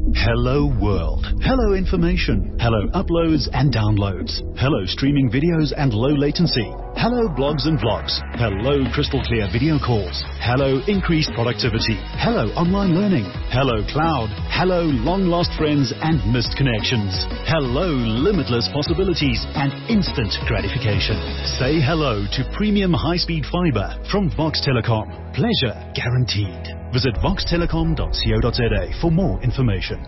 Hello world. Hello information. Hello uploads and downloads. Hello streaming videos and low latency. Hello blogs and vlogs. Hello crystal clear video calls. Hello increased productivity. Hello online learning. Hello cloud. Hello long lost friends and missed connections. Hello limitless possibilities and instant gratification. Say hello to premium high-speed fiber from Vox Telecom. Pleasure guaranteed. Visit voxtelecom.co.za for more information.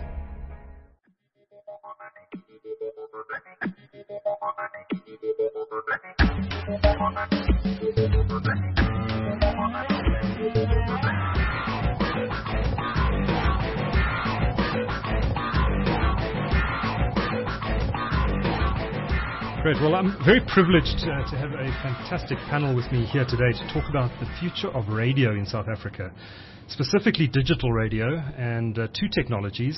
Great. Well, I'm very privileged to have a fantastic panel with me here today to talk about the future of radio in South Africa, specifically digital radio and two technologies,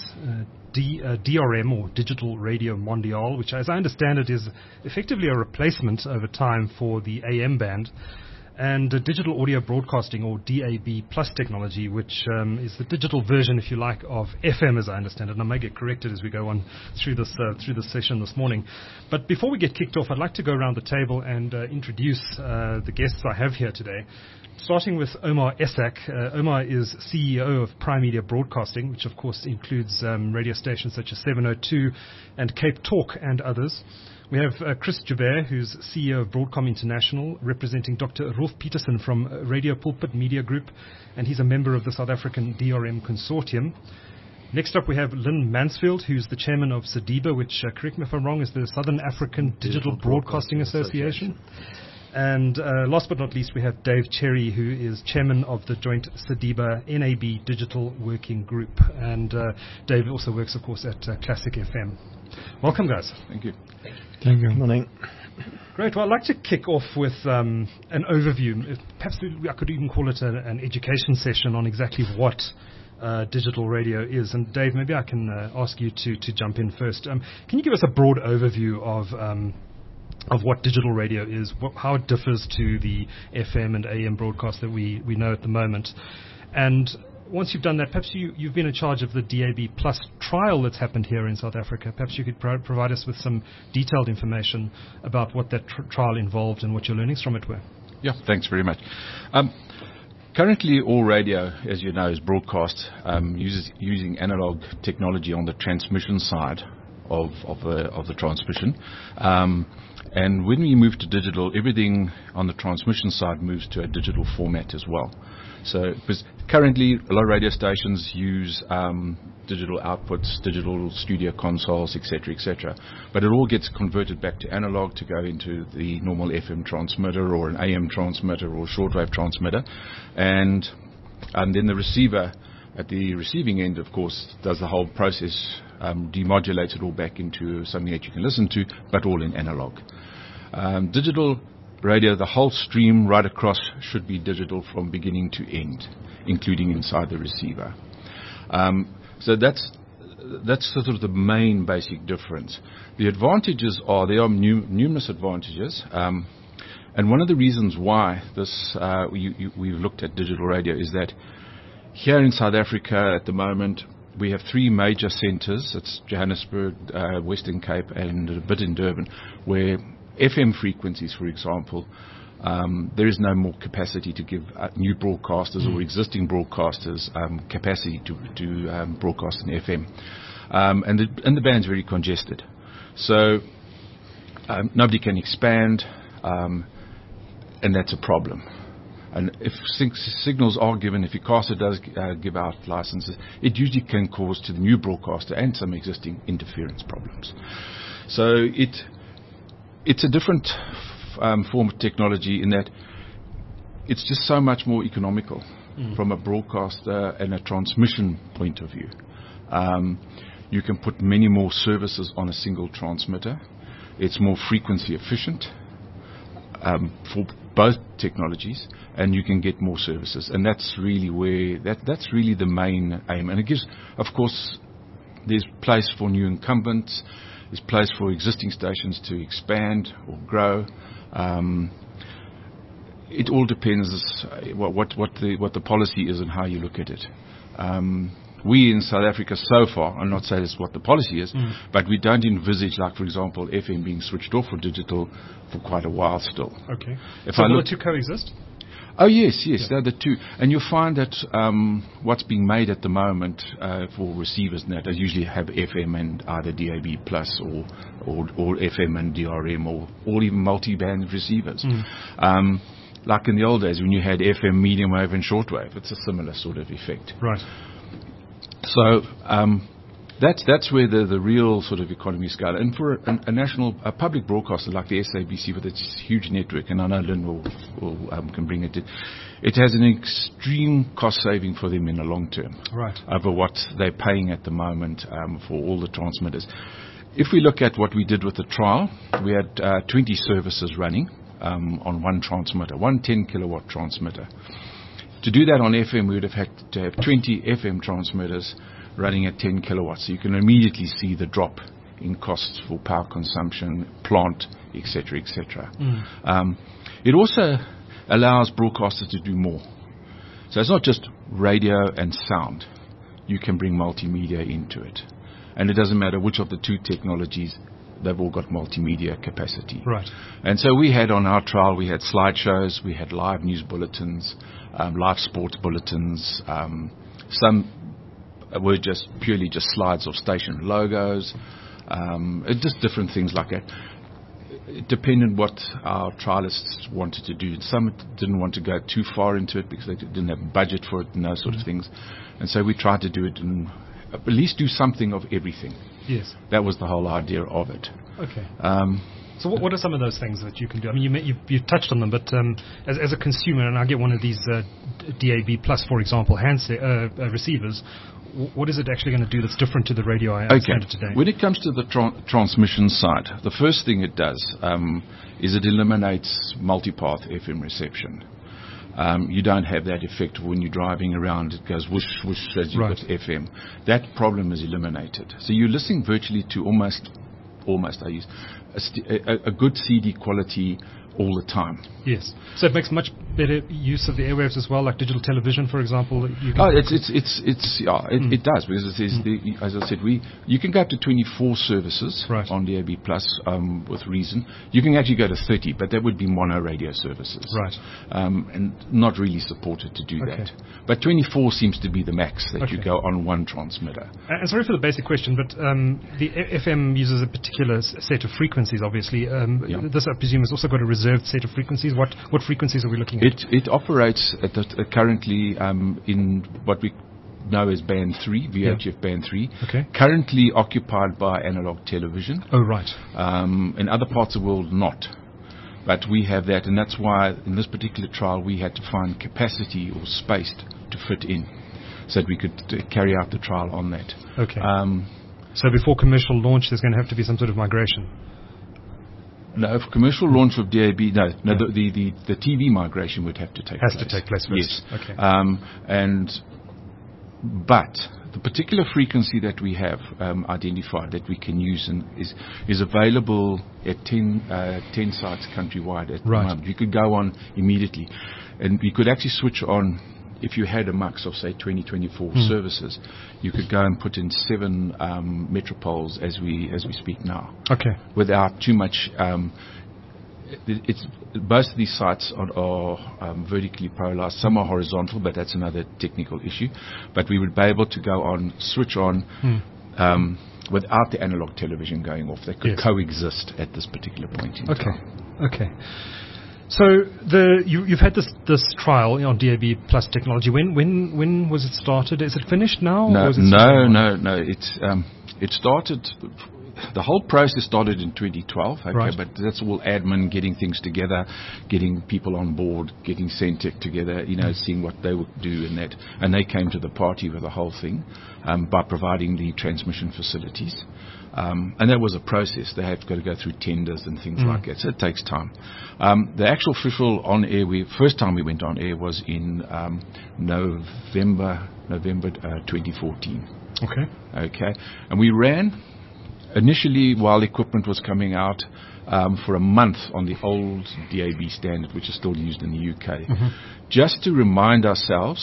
DRM or Digital Radio Mondial, which as I understand it is effectively a replacement over time for the AM band, and digital audio broadcasting or DAB plus technology, which is the digital version, if you like, of FM as I understand it. And I may get corrected as we go on through this session this morning. But before we get kicked off, I'd like to go around the table and introduce the guests I have here today. Starting with Omar Esak. Omar is CEO of Prime Media Broadcasting, which of course includes radio stations such as 702 and Cape Talk and others. We have Chris Joubert, who's CEO of Broadcom International, representing Dr. Rolf Peterson from Radio Pulpit Media Group, and he's a member of the South African DRM Consortium. Next up, we have Lynn Mansfield, who's the chairman of SADIBA, which, correct me if I'm wrong, is the Southern African Digital Broadcasting Association. And last but not least, we have Dave Cherry, who is chairman of the joint SADIBA NAB Digital Working Group. And Dave also works, of course, at Classic FM. Welcome, guys. Thank you. Thank you. Good morning. Great. Well, I'd like to kick off with an overview. Perhaps I could even call it an education session on exactly what digital radio is. And Dave, maybe I can ask you to jump in first. Can you give us a broad overview of what digital radio is, how it differs to the FM and AM broadcast that we know at the moment? And once you've done that, perhaps you've been in charge of the DAB Plus trial that's happened here in South Africa. Perhaps you could provide us with some detailed information about what that trial involved and what your learnings from it were. Yeah, thanks very much. Currently, all radio, as you know, is broadcast using analog technology on the transmission side of the transmission. And when we move to digital, everything on the transmission side moves to a digital format as well. So, because currently a lot of radio stations use digital outputs, digital studio consoles, etc., but it all gets converted back to analog to go into the normal FM transmitter or an AM transmitter or shortwave transmitter, and then the receiver at the receiving end, of course, does the whole process, demodulates it all back into something that you can listen to, but all in analog. Digital radio, the whole stream right across should be digital from beginning to end, including inside the receiver. So that's sort of the main basic difference. The advantages are, there are numerous advantages, and one of the reasons why we've looked at digital radio is that here in South Africa at the moment, we have three major centres. It's Johannesburg, Western Cape, and a bit in Durban, where FM frequencies, for example, there is no more capacity to give new broadcasters or existing broadcasters capacity to broadcast in FM. And the band's very congested. So nobody can expand, and that's a problem. And if signals are given, if ICASA does give out licenses, it usually can cause to the new broadcaster and some existing interference problems. So it's a different form of technology in that it's just so much more economical from a broadcaster and a transmission point of view. You can put many more services on a single transmitter. It's more frequency efficient for both technologies, and you can get more services. And that's really that's really the main aim. And it gives, of course, there's place for new incumbents. There's place for existing stations to expand or grow. It all depends what the policy is and how you look at it. we in South Africa so far, I'm not saying that's what the policy is, but we don't envisage, like, for example, FM being switched off for digital for quite a while still. Okay. If So I will look, the two coexist? oh yes, they're the two. And you'll find that what's being made at the moment for receivers and that usually have FM and either DAB plus or FM and DRM or even multi-band receivers. Like in the old days when you had FM, medium wave and shortwave, it's a similar sort of effect. Right. So that's where the real sort of economies go. And for a public broadcaster like the SABC with its huge network, and I know Lynn can bring it, it has an extreme cost saving for them in the long term. Right. Over what they're paying at the moment for all the transmitters. If we look at what we did with the trial, we had 20 services running on one transmitter, one 10 kilowatt transmitter. To do that on FM, we would have had to have 20 FM transmitters running at 10 kilowatts. So you can immediately see the drop in costs for power consumption, plant, etc., etc. It also allows broadcasters to do more. So it's not just radio and sound. You can bring multimedia into it. And it doesn't matter which of the two technologies, they've all got multimedia capacity. Right. And so we had on our trial, we had slideshows, we had live news bulletins, live sports bulletins. Some were just purely just slides of station logos, just different things like that. It depended what our trialists wanted to do. Some didn't want to go too far into it because they didn't have budget for it and those sort of things. And so we tried to do it and at least do something of everything. Yes. That was the whole idea of it. Okay. So what are some of those things that you can do? I mean, you touched on them, but as a consumer, and I get one of these DAB Plus, for example, handset receivers, what is it actually going to do that's different to the radio I understand it today? When it comes to the transmission side, the first thing it does is it eliminates multipath FM reception. You don't have that effect when you're driving around. It goes whoosh, whoosh as you've got FM. That problem is eliminated. So you're listening virtually to almost I use a good CD quality all the time. Yes. So it makes much better use of the airwaves as well, like digital television, for example. It does, because it says as I said, you can go up to 24 services on DAB Plus with reason. You can actually go to 30, but that would be mono radio services, and not really supported to do that. But 24 seems to be the max that you go on one transmitter. And sorry for the basic question, but the FM uses a particular set of frequencies, obviously. This, I presume, has also got a reserved set of frequencies. What frequencies are we looking at? It operates currently in what we know as band 3, VHF band 3, currently occupied by analog television. Oh, right. In other parts of the world, not. But we have that, and that's why in this particular trial we had to find capacity or space to fit in so that we could carry out the trial on that. Okay. So before commercial launch, there's going to have to be some sort of migration. No, for commercial launch of DAB, the TV migration would have to take place. Has to take place first. Yes. Okay. But the particular frequency that we have identified that we can use is available at 10 sites countrywide at the moment. You could go on immediately, and you could actually switch on. If you had a mux of, say, 24 services, you could go and put in 7 metropoles as we speak now. Okay. Without too much. Most of these sites are vertically polarized. Some are horizontal, but that's another technical issue. But we would be able to go on, switch on, without the analog television going off. They could coexist at this particular point in time. Okay. So you've had this trial on DAB Plus technology. When was it started? Is it finished now? No. Or is it It started. The whole process started in 2012. But that's all admin, getting things together, getting people on board, getting Centec together. Seeing what they would do and that. And they came to the party with the whole thing by providing the transmission facilities. And that was a process. They had got to go through tenders and things like that. So it takes time. The actual official on air, first time we went on air was in November 2014. Okay. And we ran initially while equipment was coming out for a month on the old DAB standard, which is still used in the UK, just to remind ourselves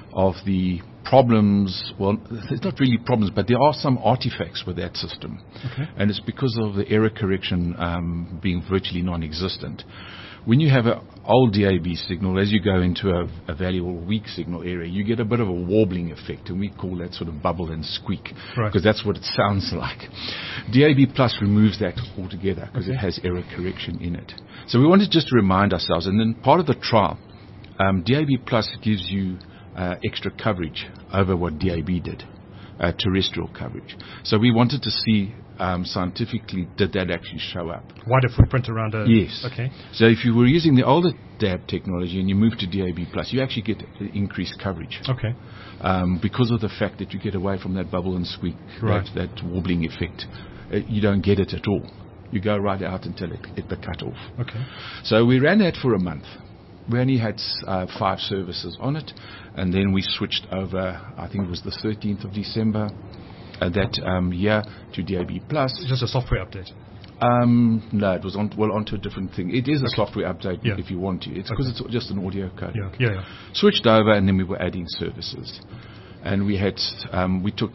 of the problems. Well, there's not really problems, but there are some artifacts with that system. Okay. And it's because of the error correction being virtually non-existent. When you have an old DAB signal, as you go into a valuable weak signal area, you get a bit of a warbling effect, and we call that sort of bubble and squeak, Right. because that's what it sounds like. DAB Plus removes that altogether because it has error correction in it. So we wanted just to remind ourselves, and then part of the trial, DAB Plus gives you extra coverage over what DAB did, terrestrial coverage. So we wanted to see scientifically, did that actually show up? Wider footprint around a... Yes. Okay. So if you were using the older DAB technology and you move to DAB+, you actually get increased coverage. Okay. Because of the fact that you get away from that bubble and squeak, Right. that wobbling effect. You don't get it at all. You go right out until it hit the cutoff. Okay. So we ran that for a month. We only had 5 services on it, and then we switched over, I think it was the 13th of December that year, to DAB+. Just a software update. No, it was onto a different thing. It is a software update if you want to. It's because it's just an audio code. Yeah. Switched over, and then we were adding services. And we had 5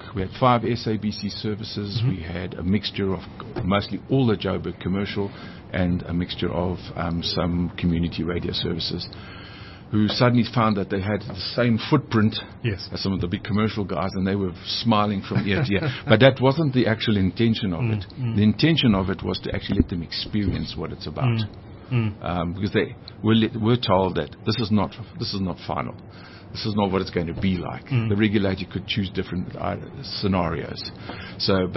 SABC services. Mm-hmm. We had a mixture of mostly all the Joburg commercial and a mixture of some community radio services, who suddenly found that they had the same footprint Yes. as some of the big commercial guys, and they were smiling from ear to ear. But that wasn't the actual intention of it. The intention of it was to actually let them experience what it's about. Because they were told that this is not final. This is not what it's going to be like. The regulator could choose different scenarios. So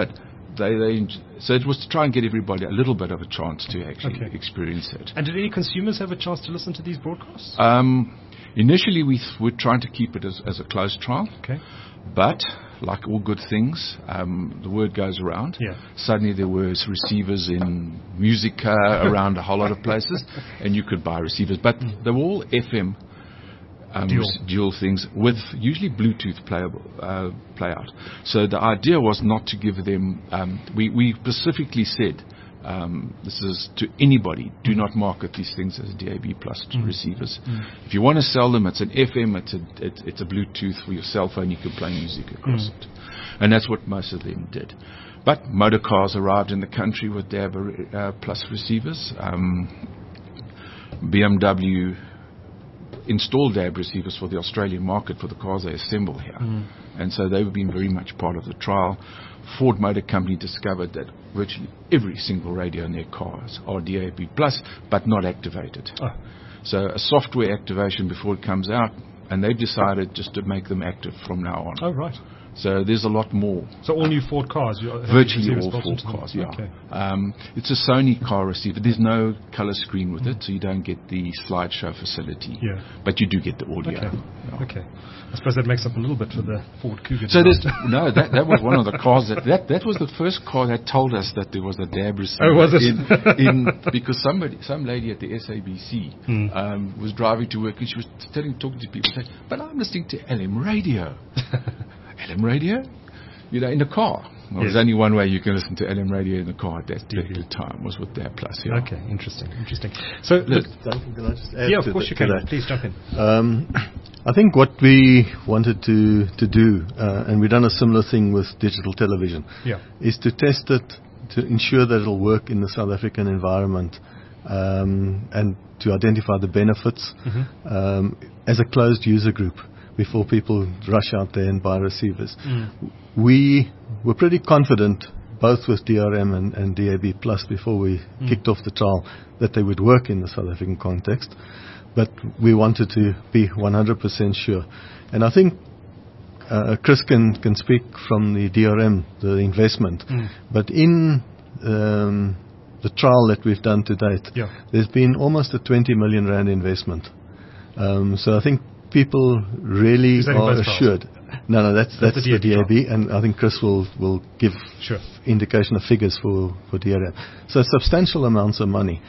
it was to try and get everybody a little bit of a chance to actually experience it. And did any consumers have a chance to listen to these broadcasts? Initially, we were trying to keep it as a closed trial. Okay. But, like all good things, the word goes around. Yeah. Suddenly there were receivers in Musica around a whole lot of places, and you could buy receivers. But they were all FM dual things with usually Bluetooth play out. So the idea was not to give them, we specifically said, this is to anybody, do not market these things as DAB Plus receivers. If you want to sell them, it's an FM, it's a Bluetooth for your cell phone, you can play music across it. And that's what most of them did. But motor cars arrived in the country with DAB Plus receivers. BMW installed DAB receivers for the Australian market for the cars they assemble here. And so they've been very much part of the trial. Ford Motor Company discovered that virtually every single radio in their cars are DAB+, but not activated. So a software activation before it comes out, and they've decided just to make them active from now on. Oh, right. So there's a lot more. So all new Ford cars? Virtually all Ford cars, yeah. Okay. It's a Sony car receiver. There's no color screen with it, so you don't get the slideshow facility. Yeah. But you do get the audio. Okay. Yeah. Okay. I suppose that makes up a little bit for the Ford Cougar. So that was one of the cars that was the first car that told us that there was a DAB receiver. Oh, was it? Because some lady at the SABC was driving to work, and she was talking to people, saying, "But I'm listening to LM radio." LM radio? In the car. Well, there's only one way you can listen to LM radio in the car at that particular time, was with DAB+. Yeah. Okay, interesting. So, Duncan, can I just add of course you can. Please jump in. I think what we wanted to do, and we've done a similar thing with digital television, is to test it to ensure that it'll work in the South African environment, and to identify the benefits as a closed user group before people rush out there and buy receivers. We were pretty confident, both with DRM and DAB Plus, before we kicked off the trial, that they would work in the South African context. But we wanted to be 100% sure. And I think Chris can speak from the DRM, the investment. But in the trial that we've done to date, there's been almost a 20 million rand investment. So I think people really are assured. No, that's the DAB, and I think Chris will give indication of figures for DRM. So substantial amounts of money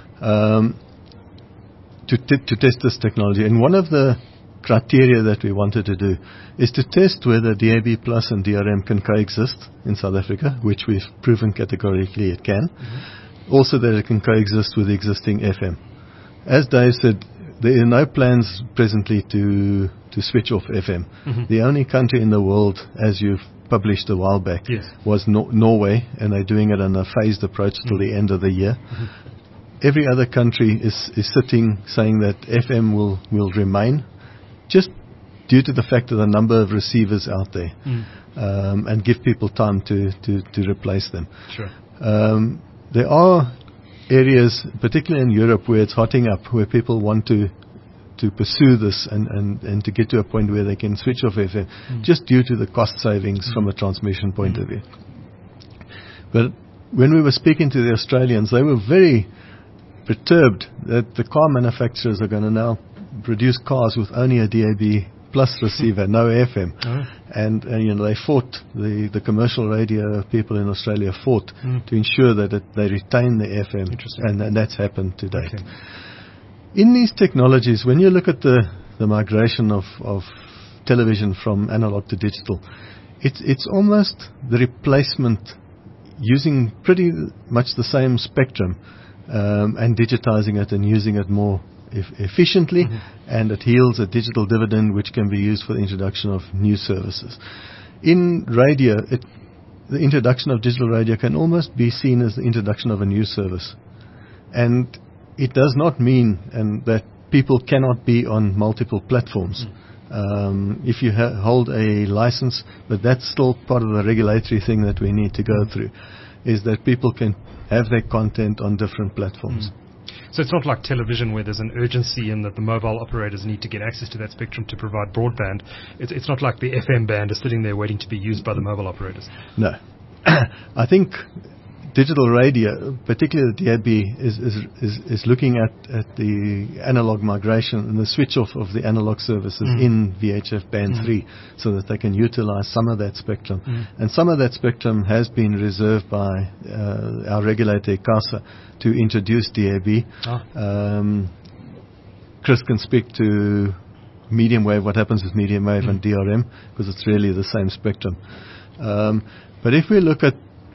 to test this technology. And one of the criteria that we wanted to do is to test whether DAB Plus and DRM can coexist in South Africa, which we've proven categorically it can. Also that it can coexist with existing FM. As Dave said, there are no plans presently to switch off FM. The only country in the world, as you've published a while back, was Norway, and they're doing it on a phased approach till the end of the year. Every other country is sitting saying that FM will remain, just due to the fact of the number of receivers out there, and give people time to replace them. Sure. There are areas, particularly in Europe, where it's hotting up, where people want to pursue this and to get to a point where they can switch off FM, just due to the cost savings from a transmission point of view. But when we were speaking to the Australians, they were very perturbed that the car manufacturers are going to now produce cars with only a DAB plus receiver, no FM. And they fought, the commercial radio people in Australia fought to ensure that they retain the FM, and that's happened to date. In these technologies, when you look at the migration of television from analog to digital, it's almost the replacement using pretty much the same spectrum, and digitizing it and using it more efficiently, and it yields a digital dividend which can be used for the introduction of new services. In radio, the introduction of digital radio can almost be seen as the introduction of a new service. And it does not mean that people cannot be on multiple platforms. If you hold a license, but that's still part of the regulatory thing that we need to go through, is that people can have their content on different platforms. So it's not like television where there's an urgency in that the mobile operators need to get access to that spectrum to provide broadband. It's not like the FM band is sitting there waiting to be used by the mobile operators. No. I think digital radio, particularly the DAB, is looking at the analog migration and the switch off of the analog services in VHF band 3, so that they can utilize some of that spectrum. And some of that spectrum has been reserved by our regulator, ICASA, to introduce DAB. Chris can speak to medium wave, what happens with medium wave and DRM, because it's really the same spectrum. But if we look at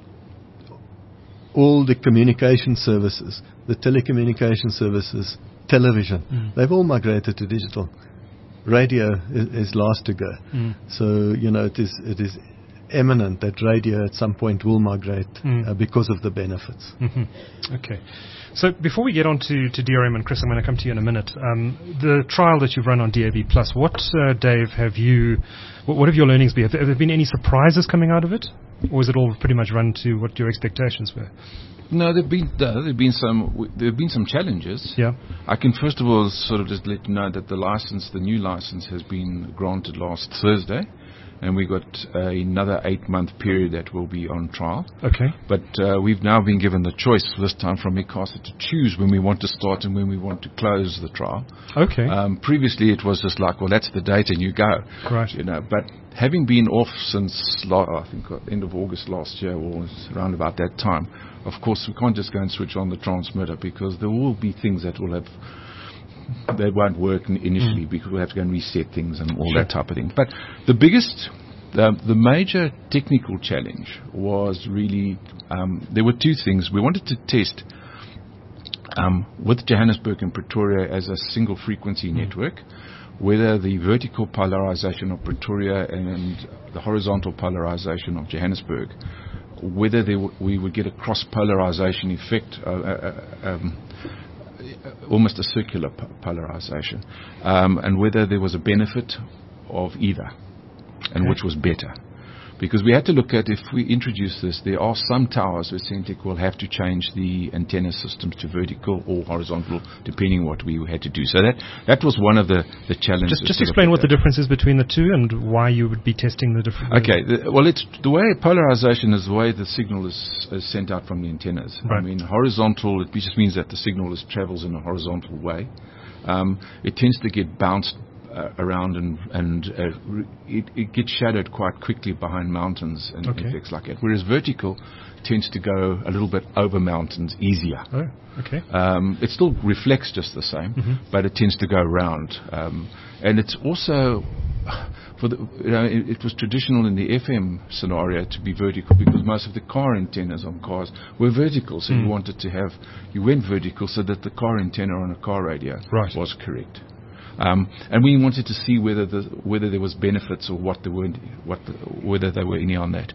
all the communication services, the telecommunication services, television, they've all migrated to digital. Radio is last to go. So, it is eminent that radio at some point will migrate because of the benefits. Okay. So before we get on to DRM, and Chris, I'm going to come to you in a minute. The trial that you've run on DAB+, what have your learnings been? Have there been any surprises coming out of it? Or is it all pretty much run to what your expectations were? No, there've been some challenges. Yeah. I can first of all sort of just let you know that the new license has been granted last Thursday, and we got another 8-month period that will be on trial. Okay. But we've now been given the choice this time from ICASA to choose when we want to start and when we want to close the trial. Okay. Previously it was just like, well, that's the date and you go. Right. But having been off since I think end of August last year, or around about that time, of course we can't just go and switch on the transmitter, because there will be things that won't work initially, because we'll have to go and reset things and all that type of thing. But the major technical challenge was really, there were two things. We wanted to test with Johannesburg and Pretoria as a single frequency network, whether the vertical polarization of Pretoria and the horizontal polarization of Johannesburg, whether we would get a cross-polarization effect, almost a circular polarization, and whether there was a benefit of either, and which was better. Because we had to look at, if we introduce this, there are some towers where Centec will have to change the antenna systems to vertical or horizontal, depending what we had to do. So that was one of the challenges. Just explain what the difference is between the two and why you would be testing the difference. Okay. It's the way polarization is the way the signal is sent out from the antennas. Right. I mean, horizontal, it just means that the signal travels in a horizontal way. It tends to get bounced around and it gets shadowed quite quickly behind mountains and effects like that. Whereas vertical tends to go a little bit over mountains easier. Oh, okay. It still reflects just the same, but it tends to go around. And it's also it was traditional in the FM scenario to be vertical because most of the car antennas on cars were vertical. So you went vertical so that the car antenna on a car radio was correct. And we wanted to see whether there was benefits or whether there were any on that.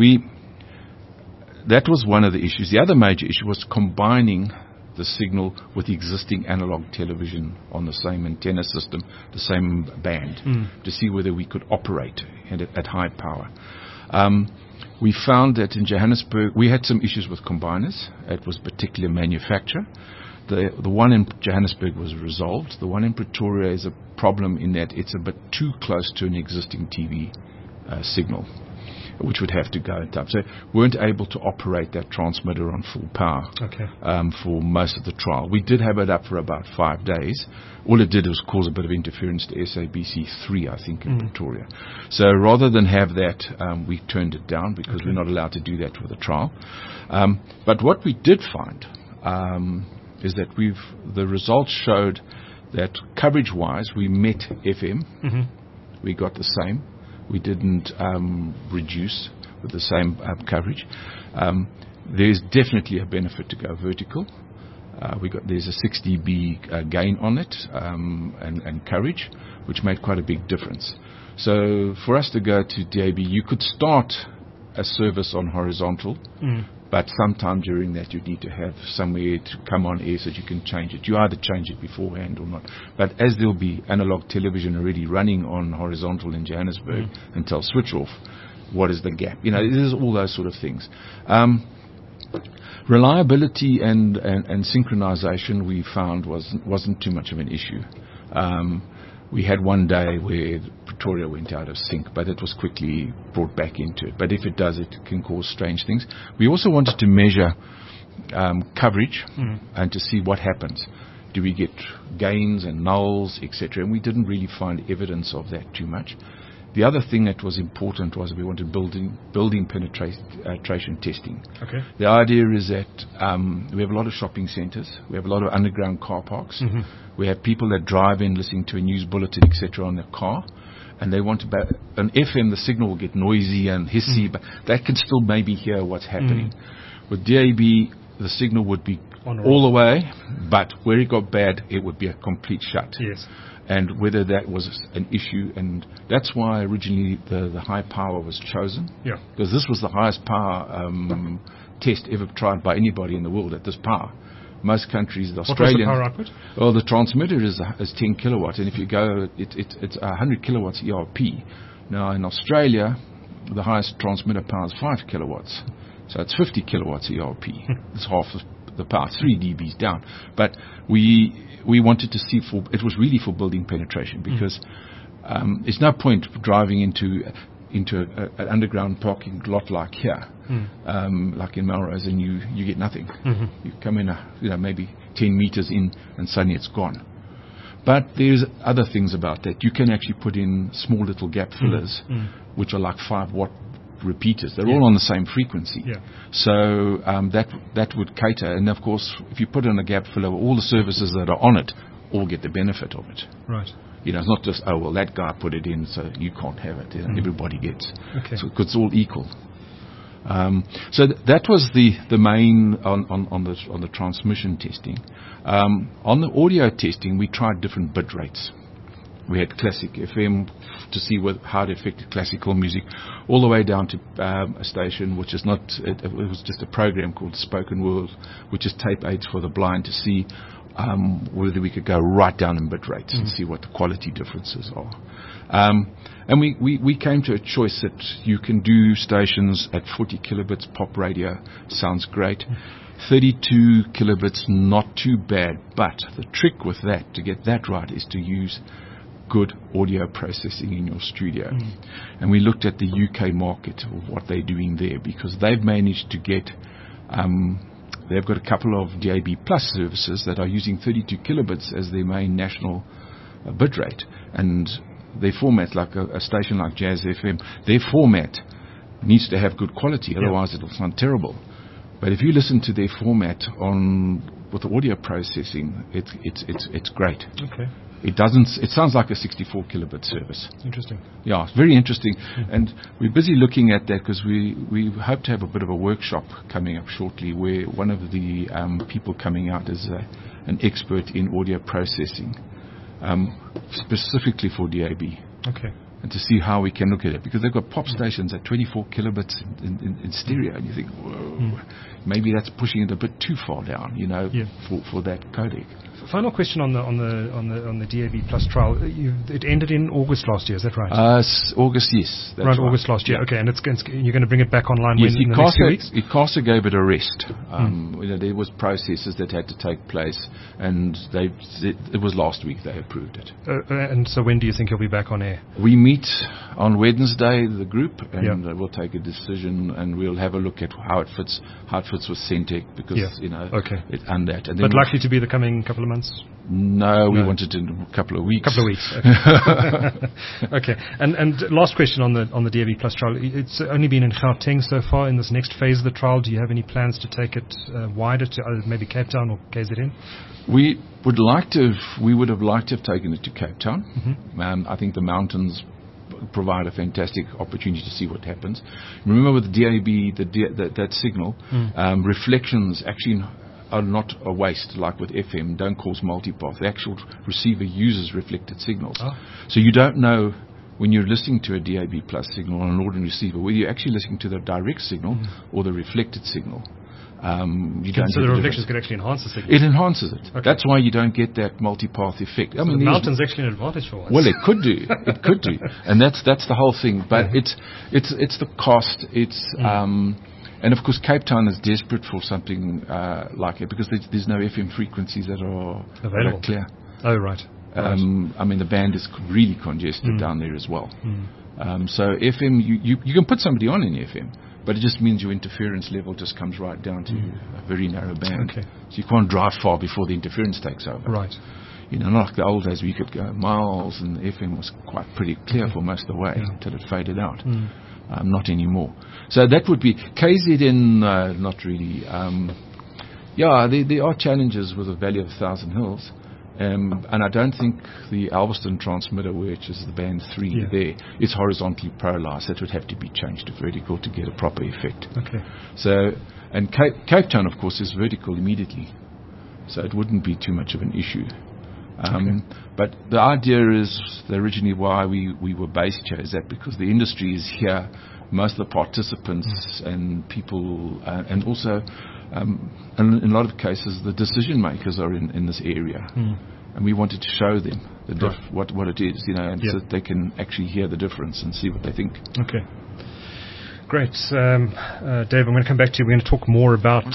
That was one of the issues. The other major issue was combining the signal with the existing analog television on the same antenna system, the same band, to see whether we could operate at high power. We found that in Johannesburg, we had some issues with combiners. It was particular manufacture. The one in Johannesburg was resolved. The one in Pretoria is a problem in that it's a bit too close to an existing TV signal, which would have to go and up. So we weren't able to operate that transmitter on full power for most of the trial. We did have it up for about 5 days. All it did was cause a bit of interference to SABC3, I think, in Pretoria. So rather than have that, we turned it down because we're not allowed to do that with a trial. But what we did find is that the results showed that coverage-wise, we met FM. We got the same. We didn't reduce with the same coverage. There's definitely a benefit to go vertical. There's a 6 dB gain on it and coverage, which made quite a big difference. So for us to go to DAB, you could start a service on horizontal, but sometime during that you need to have somewhere to come on air so that you can change it. You either change it beforehand or not. But as there'll be analog television already running on horizontal in Johannesburg until switch off, what is the gap? There's all those sort of things. Reliability and synchronization we found wasn't too much of an issue. We had one day where Pretoria went out of sync, but it was quickly brought back into it. But if it does, it can cause strange things. We also wanted to measure coverage and to see what happens. Do we get gains and nulls, etc.? And we didn't really find evidence of that too much. The other thing that was important was we wanted building penetration testing. The idea is that we have a lot of shopping centres, we have a lot of underground car parks, we have people that drive in listening to a news bulletin, etc. on their car, and they want to an FM, the signal will get noisy and hissy, but they can still maybe hear what's happening. With DAB, the signal would be all the way, but where it got bad, it would be a complete shut. And whether that was an issue, and that's why originally the high power was chosen, because this was the highest power test ever tried by anybody in the world at this power. Most countries, the Australian... What was the power output? Well, the transmitter is 10 kilowatts, and if you go, it's 100 kilowatts ERP. Now, in Australia, the highest transmitter power is 5 kilowatts, so it's 50 kilowatts ERP. It's half the power, 3 dBs down. But we wanted to see it was really for building penetration, because it's no point driving into an underground parking lot like here, like in Melrose, and you get nothing. You come in maybe 10 meters in and suddenly it's gone. But there's other things about that. You can actually put in small little gap fillers, which are like 5-watt repeaters. They're all on the same frequency. So that would cater. And of course, if you put in a gap filler, all the services that are on it all get the benefit of it. It's not just, that guy put it in, so you can't have it. Everybody gets. So it's all equal. So that was the main on the transmission testing. On the audio testing, we tried different bit rates. We had classic FM to see how it affected classical music, all the way down to a station which is not, it was just a program called Spoken World, which is tape aids for the blind, to see whether we could go right down in bit rates and see what the quality differences are. And we came to a choice that you can do stations at 40 kilobits pop radio, sounds great. 32 kilobits, not too bad, but the trick with that, to get that right, is to use good audio processing in your studio. And we looked at the UK market, of what they're doing there, because they've managed to get they've got a couple of DAB Plus services that are using 32 kilobits as their main national bit rate, and their format, like a station like Jazz FM, their format needs to have good quality, otherwise it'll sound terrible. But if you listen to their format with the audio processing, it's great. It sounds like a 64 kilobit service. Interesting. Yeah, it's very interesting. And we're busy looking at that because we hope to have a bit of a workshop coming up shortly where one of the people coming out is an expert in audio processing, specifically for DAB. Okay. And to see how we can look at it. Because they've got pop stations at 24 kilobits in stereo, and you think, whoa, maybe that's pushing it a bit too far down, for that codec. Final question on the DAB Plus trial. It ended in August last year, is that right? August, yes. That's right, August last year. Okay, and you're going to bring it back online in the next few weeks? ICASA gave it a rest. There was processes that had to take place, and it was last week they approved it. And so when do you think you'll be back on air? We meet on Wednesday, the group, and we'll take a decision, and we'll have a look at how it fits with Centec, because and that. And but likely to be the coming couple of months? No, we wanted in a couple of weeks. Okay. Okay. And last question on the DAB Plus trial. It's only been in Gauteng so far. In this next phase of the trial, do you have any plans to take it wider to maybe Cape Town or KZN? We would have liked to have taken it to Cape Town. I think the mountains provide a fantastic opportunity to see what happens. Remember with DAB, that signal, reflections actually are not a waste like with FM, don't cause multipath. The actual receiver uses reflected signals. So you don't know when you're listening to a DAB Plus signal on an ordinary receiver whether you're actually listening to the direct signal or the reflected signal. So the reflections could actually enhance the signal? It enhances it. Okay. That's why you don't get that multipath effect. So the mountain's actually an advantage for once. Well, it could do. It could do. And that's the whole thing. But it's the cost. And of course, Cape Town is desperate for something like it because there's no FM frequencies that are available. Clear. Oh, right. The band is really congested down there as well. So FM, you can put somebody on in FM, but it just means your interference level just comes right down to a very narrow band. Okay. So you can't drive far before the interference takes over. Right. Not like the old days where you could go miles and FM was quite pretty clear for most of the way until it faded out. Not anymore. So that would be KZN, not really. There are challenges with the Valley of 1,000 Hills. And I don't think the Alveston transmitter, which is the band 3 there, is horizontally polarized. That would have to be changed to vertical to get a proper effect. Okay. So, and Cape Town, of course, is vertical immediately. So it wouldn't be too much of an issue. But the idea is originally why we were based here is that because the industry is here, most of the participants and people, and also in a lot of cases the decision makers are in this area, and we wanted to show them what it is, and so that they can actually hear the difference and see what they think. Okay. Great. Dave, I'm going to come back to you. We're going to talk more about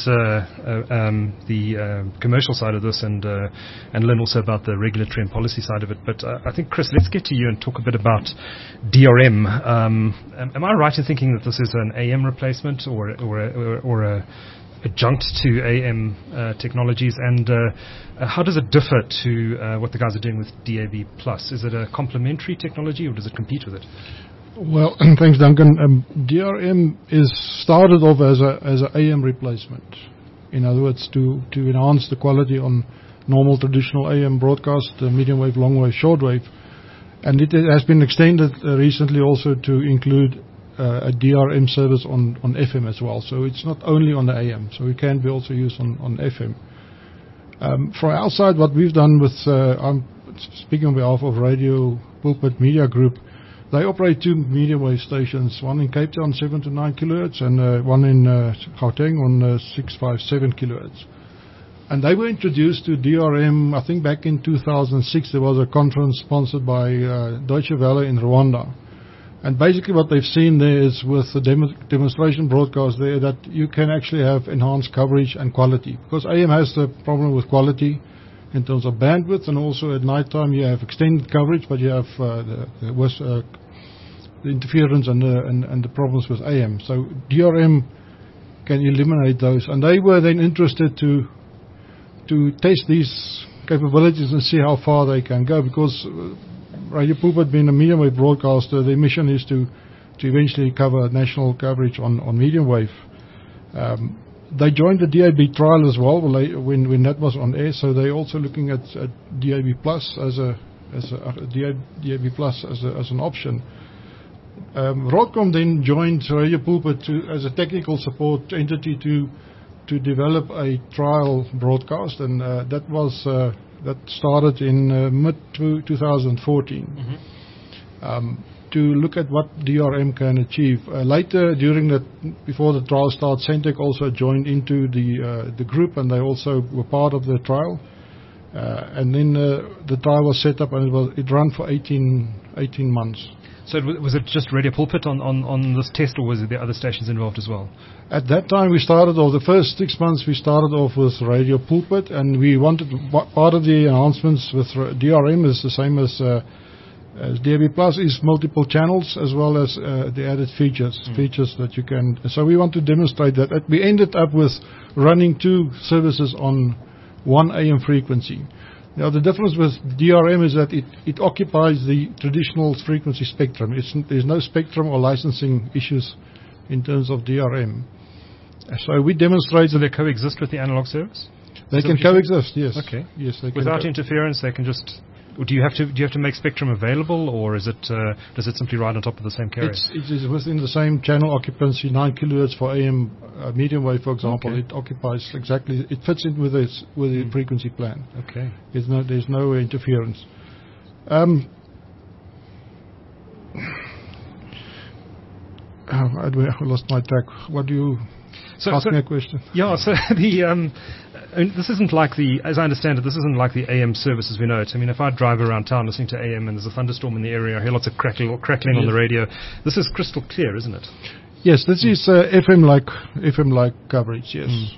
the commercial side of this and learn also about the regulatory and policy side of it. But I think, Chris, let's get to you and talk a bit about DRM. Am I right in thinking that this is an AM replacement or a adjunct to AM technologies? And how does it differ to what the guys are doing with DAB+? Is it a complementary technology or does it compete with it? Well, thanks, Duncan. DRM is started off as a AM replacement. In other words, to enhance the quality on normal traditional AM broadcast, medium wave, long wave, short wave, and it has been extended recently also to include a DRM service on FM as well. So it's not only on the AM, so it can be also used on FM. From our side, what we've done with, I'm speaking on behalf of Radio Pulpit Media Group. They operate 2 medium wave stations, one in Cape Town, 7 to 9 kilohertz, and one in Gauteng on 657 kilohertz. And they were introduced to DRM, I think back in 2006. There was a conference sponsored by Deutsche Welle in Rwanda. And basically what they've seen there is with the demonstration broadcast there that you can actually have enhanced coverage and quality. Because AM has the problem with quality in terms of bandwidth, and also at night time you have extended coverage, but you have the interference and the problems with AM. So DRM can eliminate those, and they were then interested to test these capabilities and see how far they can go, because Radio Pulpit, being a medium wave broadcaster, their mission is to eventually cover national coverage on medium wave. They joined the DAB trial as well when that was on air, so they're also looking at DAB Plus as a DAB Plus as an option. Broadcom then joined Radio Pulpit as a technical support entity to develop a trial broadcast, and that started in mid 2014. To look at what DRM can achieve. Later, before the trial started, Centec also joined into the group, and they also were part of the trial. And then the trial was set up, and it ran for 18 months. So was it just Radio Pulpit on this test, or was it the other stations involved as well? At that time, we started off, the first 6 months, we started off with Radio Pulpit, and we wanted, part of the enhancements with DRM is the same as DAB Plus, is multiple channels as well as the added features that you can. So we want to demonstrate that. We ended up with running 2 services on 1 AM frequency. Now the difference with DRM is that it occupies the traditional frequency spectrum. There's no spectrum or licensing issues in terms of DRM. So we demonstrate that they coexist with the analog service. They can coexist, yes. Okay. Yes, they can. Without interference, they can just. Do you have to make spectrum available, or is it does it simply ride on top of the same carrier? It is within the same channel occupancy, 9 kilohertz for AM medium wave, for example. Okay. It occupies exactly. It fits in with the frequency plan. Okay. There's no interference. I lost my track. What do you ask me a question? Yeah. So the. This isn't like as I understand it, this isn't like the AM service as we know it. I mean, if I drive around town listening to AM and there's a thunderstorm in the area, I hear lots of crackling on the radio. This is crystal clear, isn't it? Yes, this is FM-like coverage, yes.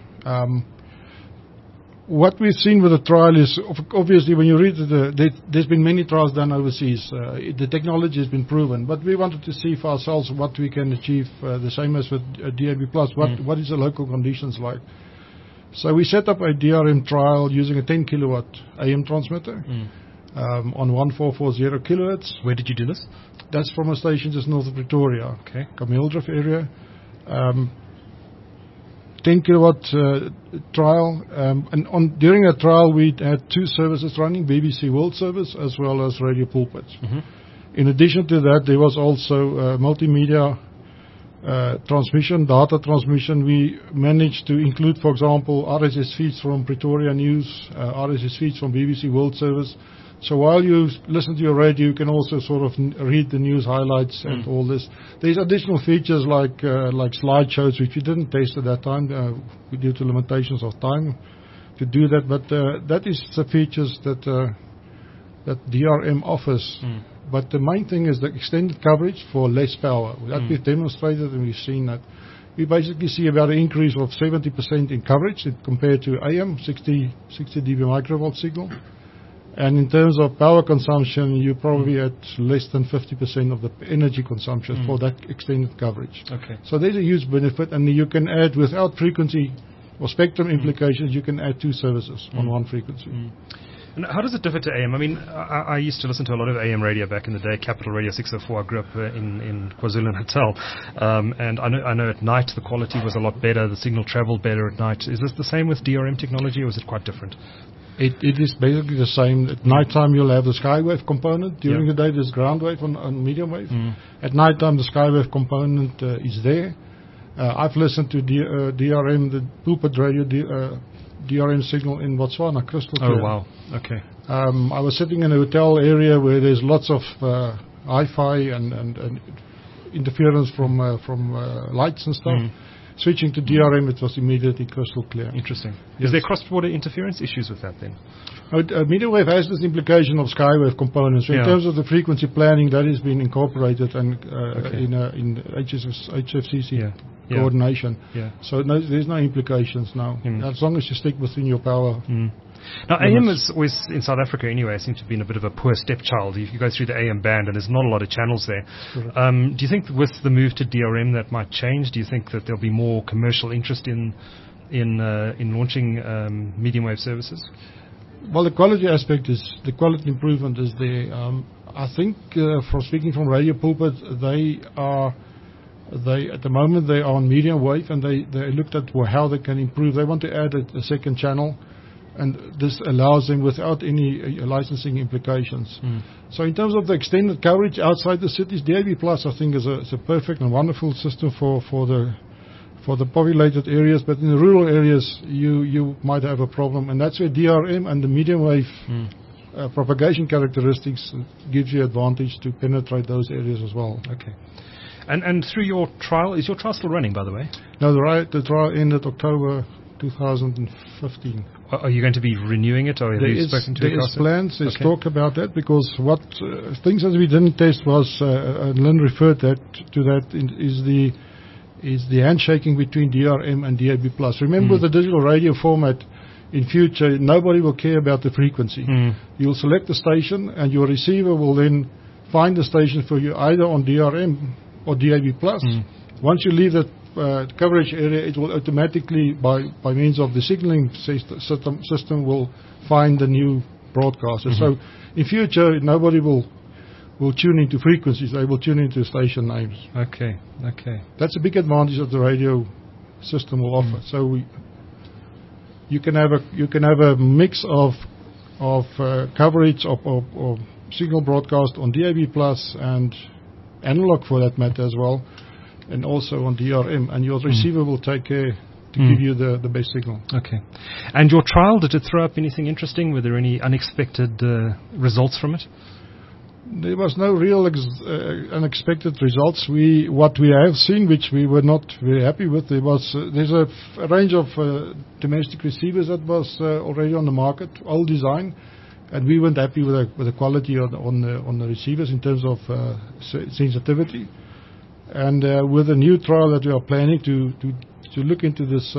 What we've seen with the trial is, obviously, when you read there's been many trials done overseas. The technology has been proven, but we wanted to see for ourselves what we can achieve, the same as with DAB+. What is the local conditions like? So we set up a DRM trial using a 10 kilowatt AM transmitter on 1440 kilohertz. Where did you do this? That's from a station just north of Pretoria, Kameeldrift area. 10 kilowatt trial, and during that trial we had 2 services running, BBC World Service as well as Radio Pulpit. In addition to that, there was also multimedia transmission, data transmission. We managed to include, for example, RSS feeds from Pretoria News, RSS feeds from BBC World Service. So while you listen to your radio, you can also sort of read the news highlights and all this. There's additional features like slideshows, which we didn't test at that time due to limitations of time to do that. But that is the features that DRM offers. But the main thing is the extended coverage for less power. That we've demonstrated, and we've seen that. We basically see about an increase of 70% in coverage compared to AM, 60 dB microvolt signal. And in terms of power consumption, you're probably at less than 50% of the energy consumption for that extended coverage. Okay. So there's a huge benefit, and you can add, without frequency or spectrum implications, you can add 2 services on 1 frequency. And how does it differ to AM? I mean, I used to listen to a lot of AM radio back in the day, Capital Radio 604. I grew up in KwaZulu-Natal. And I know at night the quality was a lot better, the signal traveled better at night. Is this the same with DRM technology, or is it quite different? It is basically the same. At night time you'll have the skywave component. During the day there's ground wave on medium wave. At night time the skywave component is there. I've listened to DRM, the Pulpit radio DRM signal in Botswana, crystal clear. Oh wow, okay. I was sitting in a hotel area where there's lots of hi-fi and interference from lights and stuff. Switching to DRM, it was immediately crystal clear. Interesting. Yes. Is there cross-border interference issues with that then? Medium wave has this implication of skywave components. So in terms of the frequency planning, that has been incorporated and in HFCC coordination. So there's no implications now. As long as you stick within your power. Now, AM is always, in South Africa anyway, seems to have been a bit of a poor stepchild. You go through the AM band and there's not a lot of channels there. Do you think with the move to DRM that might change? Do you think that there'll be more commercial interest in launching medium wave services? Well, the quality aspect is, the quality improvement is there. I think, from speaking from Radio Pulpit, they at the moment they are on medium wave, and they looked at how they can improve. They want to add a second channel. and this allows them without any licensing implications. So in terms of the extended coverage outside the cities, DAB Plus I think is a perfect and wonderful system for the populated areas, but in the rural areas you might have a problem, and that's where DRM and the medium wave propagation characteristics gives you advantage to penetrate those areas as well. Okay. And through your trial, is your trial still running, by the way? No, the trial ended October 2015. Are you going to be renewing it, or have you spoken to There is plans. There's talk about that, because what things that we didn't test was, and Lynn referred to that, is the handshaking between DRM and DAB+. Remember the digital radio format. In future, nobody will care about the frequency. You'll select the station, and your receiver will then find the station for you either on DRM or DAB+. Once you leave that coverage area, it will automatically, by means of the signaling system will find the new broadcaster. So in future, nobody will tune into frequencies. They will tune into station names. Okay. That's a big advantage that the radio system will offer. So you can have a mix of coverage of signal broadcast on DAB+ and analog for that matter as well, and also on DRM, and your receiver will take care to give you the best signal. Okay. And your trial, did it throw up anything interesting? Were there any unexpected results from it? There was no real unexpected results. What we have seen, which we were not very happy with, there's a range of domestic receivers that was already on the market, old design, and we weren't happy with the quality on the receivers in terms of sensitivity. And with a new trial that we are planning to look into this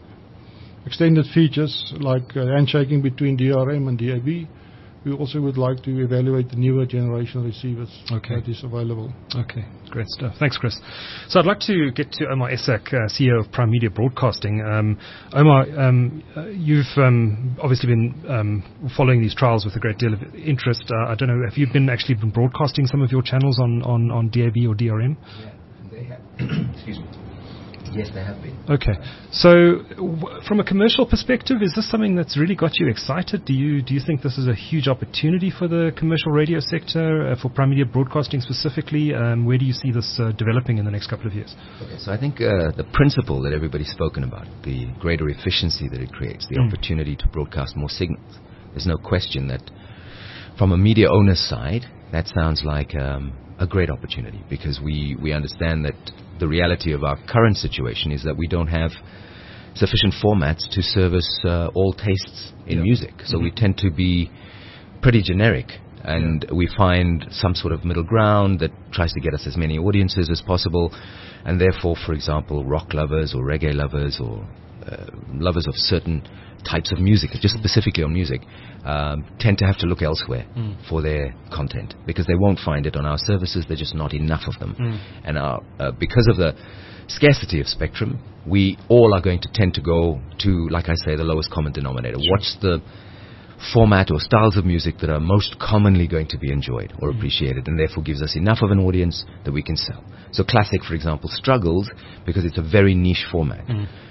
extended features like handshaking between DRM and DAB, we also would like to evaluate the newer generation receivers that is available. Okay, great stuff. Thanks, Chris. So I'd like to get to Omar Ishak, CEO of Prime Media Broadcasting. Omar, you've obviously been following these trials with a great deal of interest. I don't know, have you actually been broadcasting some of your channels on DAB or DRM? Yeah, they have. Excuse me. Yes, they have been. Okay. So, from a commercial perspective, is this something that's really got you excited? Do you think this is a huge opportunity for the commercial radio sector, for Prime Media Broadcasting specifically? Where do you see this developing in the next couple of years? Okay, so I think the principle that everybody's spoken about, the greater efficiency that it creates, the opportunity to broadcast more signals, there's no question that from a media owner's side, that sounds like a great opportunity, because we understand that the reality of our current situation is that we don't have sufficient formats to service all tastes in music. So we tend to be pretty generic, and we find some sort of middle ground that tries to get us as many audiences as possible. And therefore, for example, rock lovers or reggae lovers or lovers of certain types of music, just specifically on music, tend to have to look elsewhere for their content, because they won't find it on our services. There's just not enough of them. And because of the scarcity of spectrum, we all are going to tend to go to, like I say, the lowest common denominator. What's the format or styles of music that are most commonly going to be enjoyed or appreciated, and therefore gives us enough of an audience that we can sell. So classic, for example, struggles because it's a very niche format.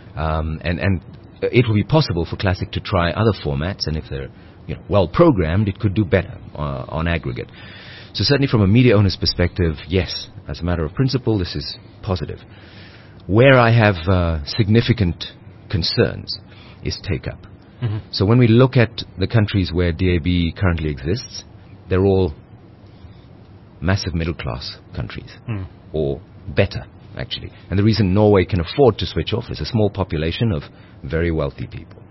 And it will be possible for classic to try other formats, and if they're well programmed, it could do better on aggregate. So certainly from a media owner's perspective, yes, as a matter of principle, this is positive. Where I have significant concerns is take-up. So when we look at the countries where DAB currently exists, they're all massive middle-class countries, or better, actually. And the reason Norway can afford to switch off is a small population of very wealthy people.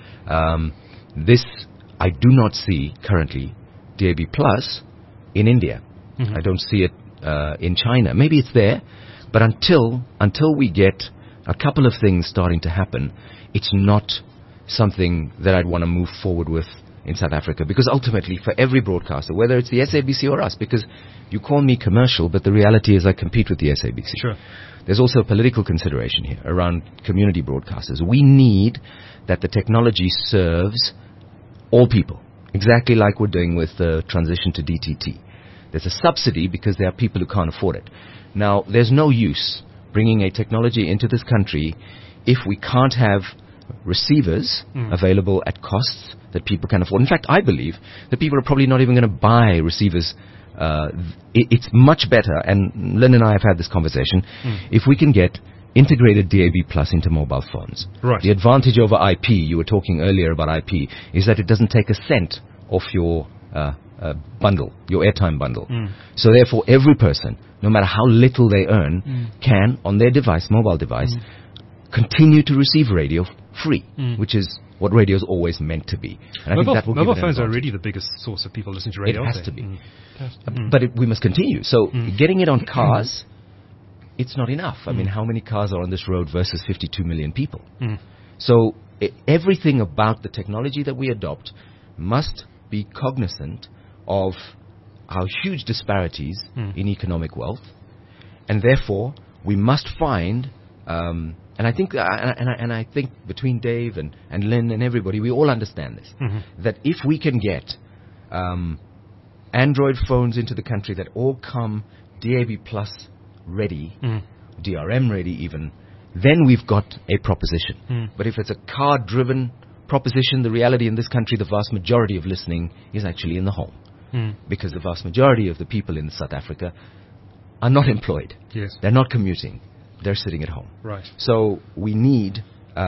This, I do not see currently DAB Plus in India. I don't see it in China. Maybe it's there, but until we get a couple of things starting to happen, it's not something that I'd want to move forward with in South Africa, because ultimately for every broadcaster, whether it's the SABC or us, because you call me commercial, but the reality is I compete with the SABC. Sure. There's also a political consideration here around community broadcasters. We need that the technology serves all people, exactly like we're doing with the transition to DTT. There's a subsidy because there are people who can't afford it. Now, there's no use bringing a technology into this country if we can't have receivers available at costs that people can afford. In fact, I believe that people are probably not even going to buy receivers. It's much better, and Lynn and I have had this conversation, if we can get integrated DAB Plus into mobile phones. Right. The advantage over IP, you were talking earlier about IP, is that it doesn't take a cent off your bundle, your airtime bundle. So therefore, every person, no matter how little they earn, can, on their device, mobile device, continue to receive radio free, which is what radio is always meant to be. And mobile phones are already the biggest source of people listening to radio. It has to be. But we must continue. So getting it on cars, it's not enough. I mean, how many cars are on this road versus 52 million people? So everything about the technology that we adopt must be cognizant of our huge disparities in economic wealth, and therefore we must find. And I think, and I think between Dave and Lynn and everybody, we all understand this. That if we can get Android phones into the country that all come DAB Plus ready, DRM ready even, then we've got a proposition. But if it's a car-driven proposition, the reality in this country, the vast majority of listening is actually in the home. Because the vast majority of the people in South Africa are not employed. Yes. They're not commuting. They're sitting at home. Right. So we need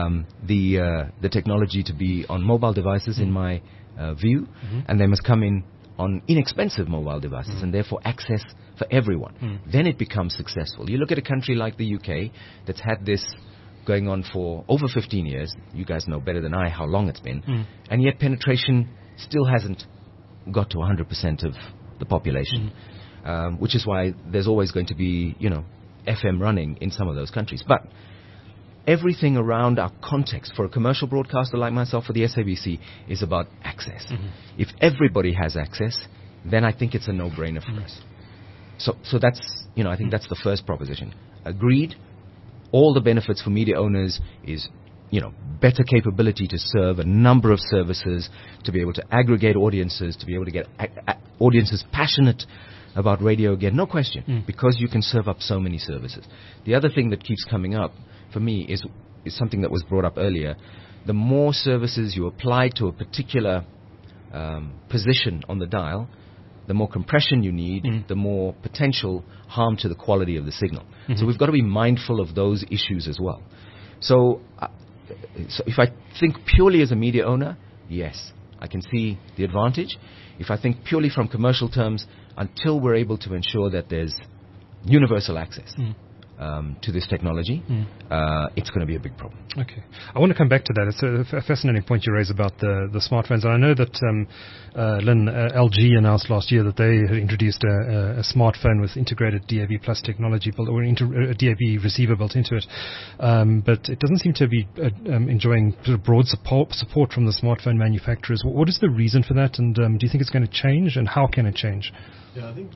the technology to be on mobile devices, in my view, and they must come in on inexpensive mobile devices, and therefore access for everyone. Then it becomes successful. You look at a country like the UK that's had this going on for over 15 years. You guys know better than I how long it's been. And yet penetration still hasn't got to 100% of the population, which is why there's always going to be, FM running in some of those countries. But everything around our context for a commercial broadcaster like myself for the SABC is about access. If everybody has access, then I think it's a no-brainer for us. So that's, I think that's the first proposition. Agreed. All the benefits for media owners is, better capability to serve a number of services, to be able to aggregate audiences, to be able to get audiences passionate about radio again, no question, because you can serve up so many services. The other thing that keeps coming up for me is something that was brought up earlier. The more services you apply to a particular position on the dial, the more compression you need, the more potential harm to the quality of the signal. So we've got to be mindful of those issues as well. So if I think purely as a media owner, yes, I can see the advantage. If I think purely from commercial terms, until we're able to ensure that there's universal access to this technology, it's going to be a big problem. Okay. I want to come back to that. It's a fascinating point you raise about the smartphones. And I know that Lynn, LG announced last year that they had introduced a smartphone with integrated DAB Plus technology, or a DAB receiver built into it. But it doesn't seem to be enjoying sort of broad support from the smartphone manufacturers. What is the reason for that? And do you think it's going to change? And how can it change? Yeah, I think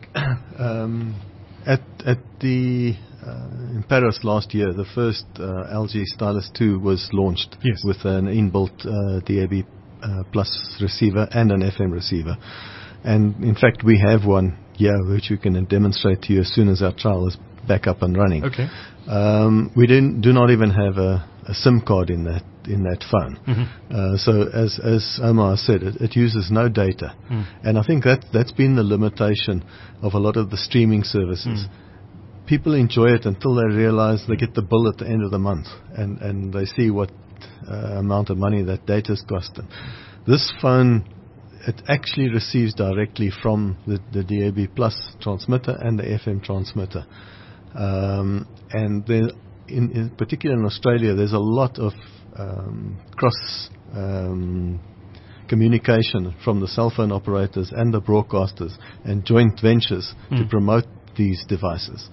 at the in Paris last year, the first LG Stylus 2 was launched with an inbuilt DAB Plus receiver and an FM receiver. And in fact, we have one here which we can demonstrate to you as soon as our trial is back up and running. Okay. We do not even have a SIM card in that phone. So as Omar said, it uses no data. And I think that's been the limitation of a lot of the streaming services. People enjoy it until they realize they get the bill at the end of the month, and they see what amount of money that data's cost them. This phone, it actually receives directly from the DAB Plus transmitter and the FM transmitter. And then in particular in Australia, there's a lot of cross communication from the cell phone operators and the broadcasters and joint ventures to promote these devices.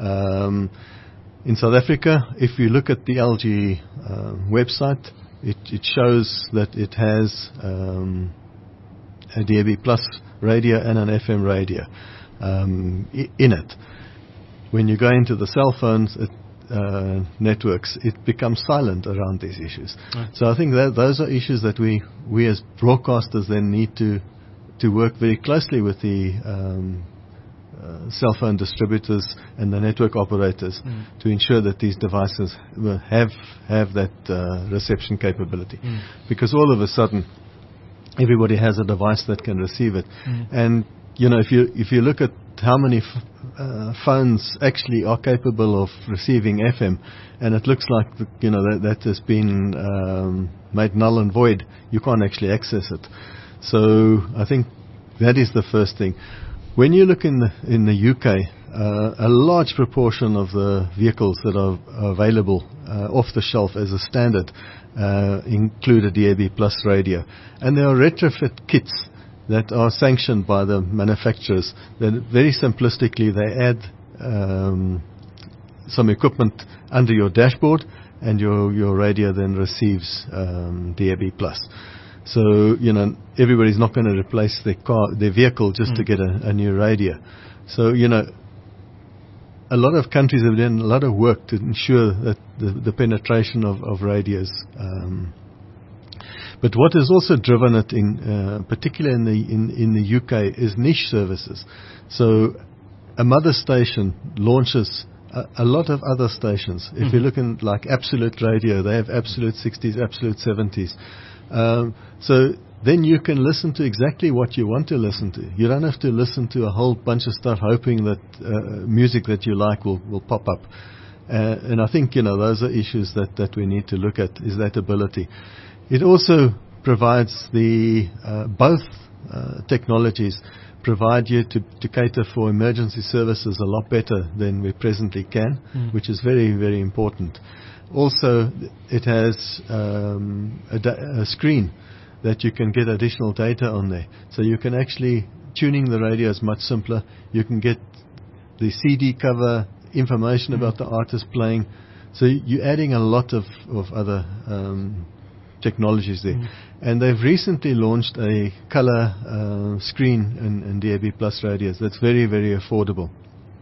In South Africa, if you look at the LG website, it shows that it has a DAB Plus radio and an FM radio in it. When you go into the cell phones networks, it becomes silent around these issues. So I think that those are issues that we as broadcasters then need to work very closely with the cell phone distributors and the network operators to ensure that these devices have that reception capability. Because all of a sudden, everybody has a device that can receive it. And, if you look at how many phones actually are capable of receiving FM, and it looks like that has been made null and void, you can't actually access it. So I think that is the first thing. When you look in the UK, a large proportion of the vehicles that are available off the shelf as a standard include a DAB Plus radio, and there are retrofit kits that are sanctioned by the manufacturers. That very simplistically they add some equipment under your dashboard, and your radio then receives DAB Plus. So everybody's not going to replace their vehicle just to get a new radio. So a lot of countries have done a lot of work to ensure that the penetration of radios. But what has also driven it, particularly in the UK, is niche services. So a mother station launches a lot of other stations. If you look in like Absolute Radio, they have Absolute 60s, Absolute 70s. So then you can listen to exactly what you want to listen to. You don't have to listen to a whole bunch of stuff hoping that music that you like will pop up. And I think, those are issues that we need to look at, is that ability. It also provides both technologies provide you to cater for emergency services a lot better than we presently can, which is very, very important. Also, it has a screen that you can get additional data on there. So you can actually, tuning the radio is much simpler. You can get the CD cover, information about the artist playing. So you're adding a lot of other technologies there. And they've recently launched a color screen in DAB Plus radios that's very, very affordable.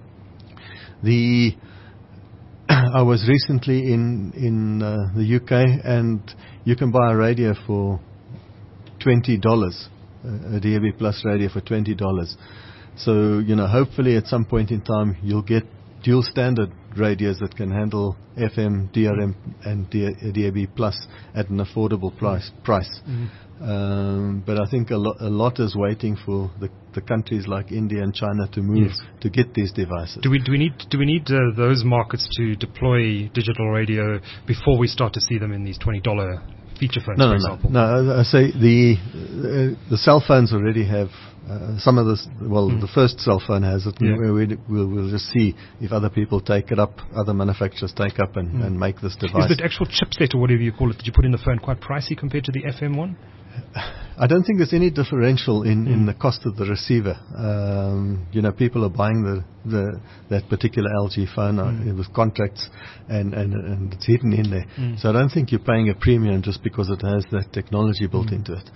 I was recently in the UK, and you can buy a radio for $20, a DAB Plus radio for $20. So, hopefully at some point in time you'll get dual standard radios that can handle FM, DRM, and DAB Plus at an affordable price. But I think a lot is waiting for the countries like India and China to move to get these devices. Do we need those markets to deploy digital radio before we start to see them in these $20 feature phones, for example? No, I say the cell phones already have some of this. Well, the first cell phone has it. Yeah. We'll just see if other people take it up, other manufacturers take up and make this device. Is the actual chipset, or whatever you call it, that you put in the phone, quite pricey compared to the FM one? I don't think there's any differential in the cost of the receiver. People are buying that particular LG phone with contracts, and it's hidden in there. So I don't think you're paying a premium just because it has that technology built into it.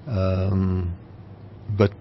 But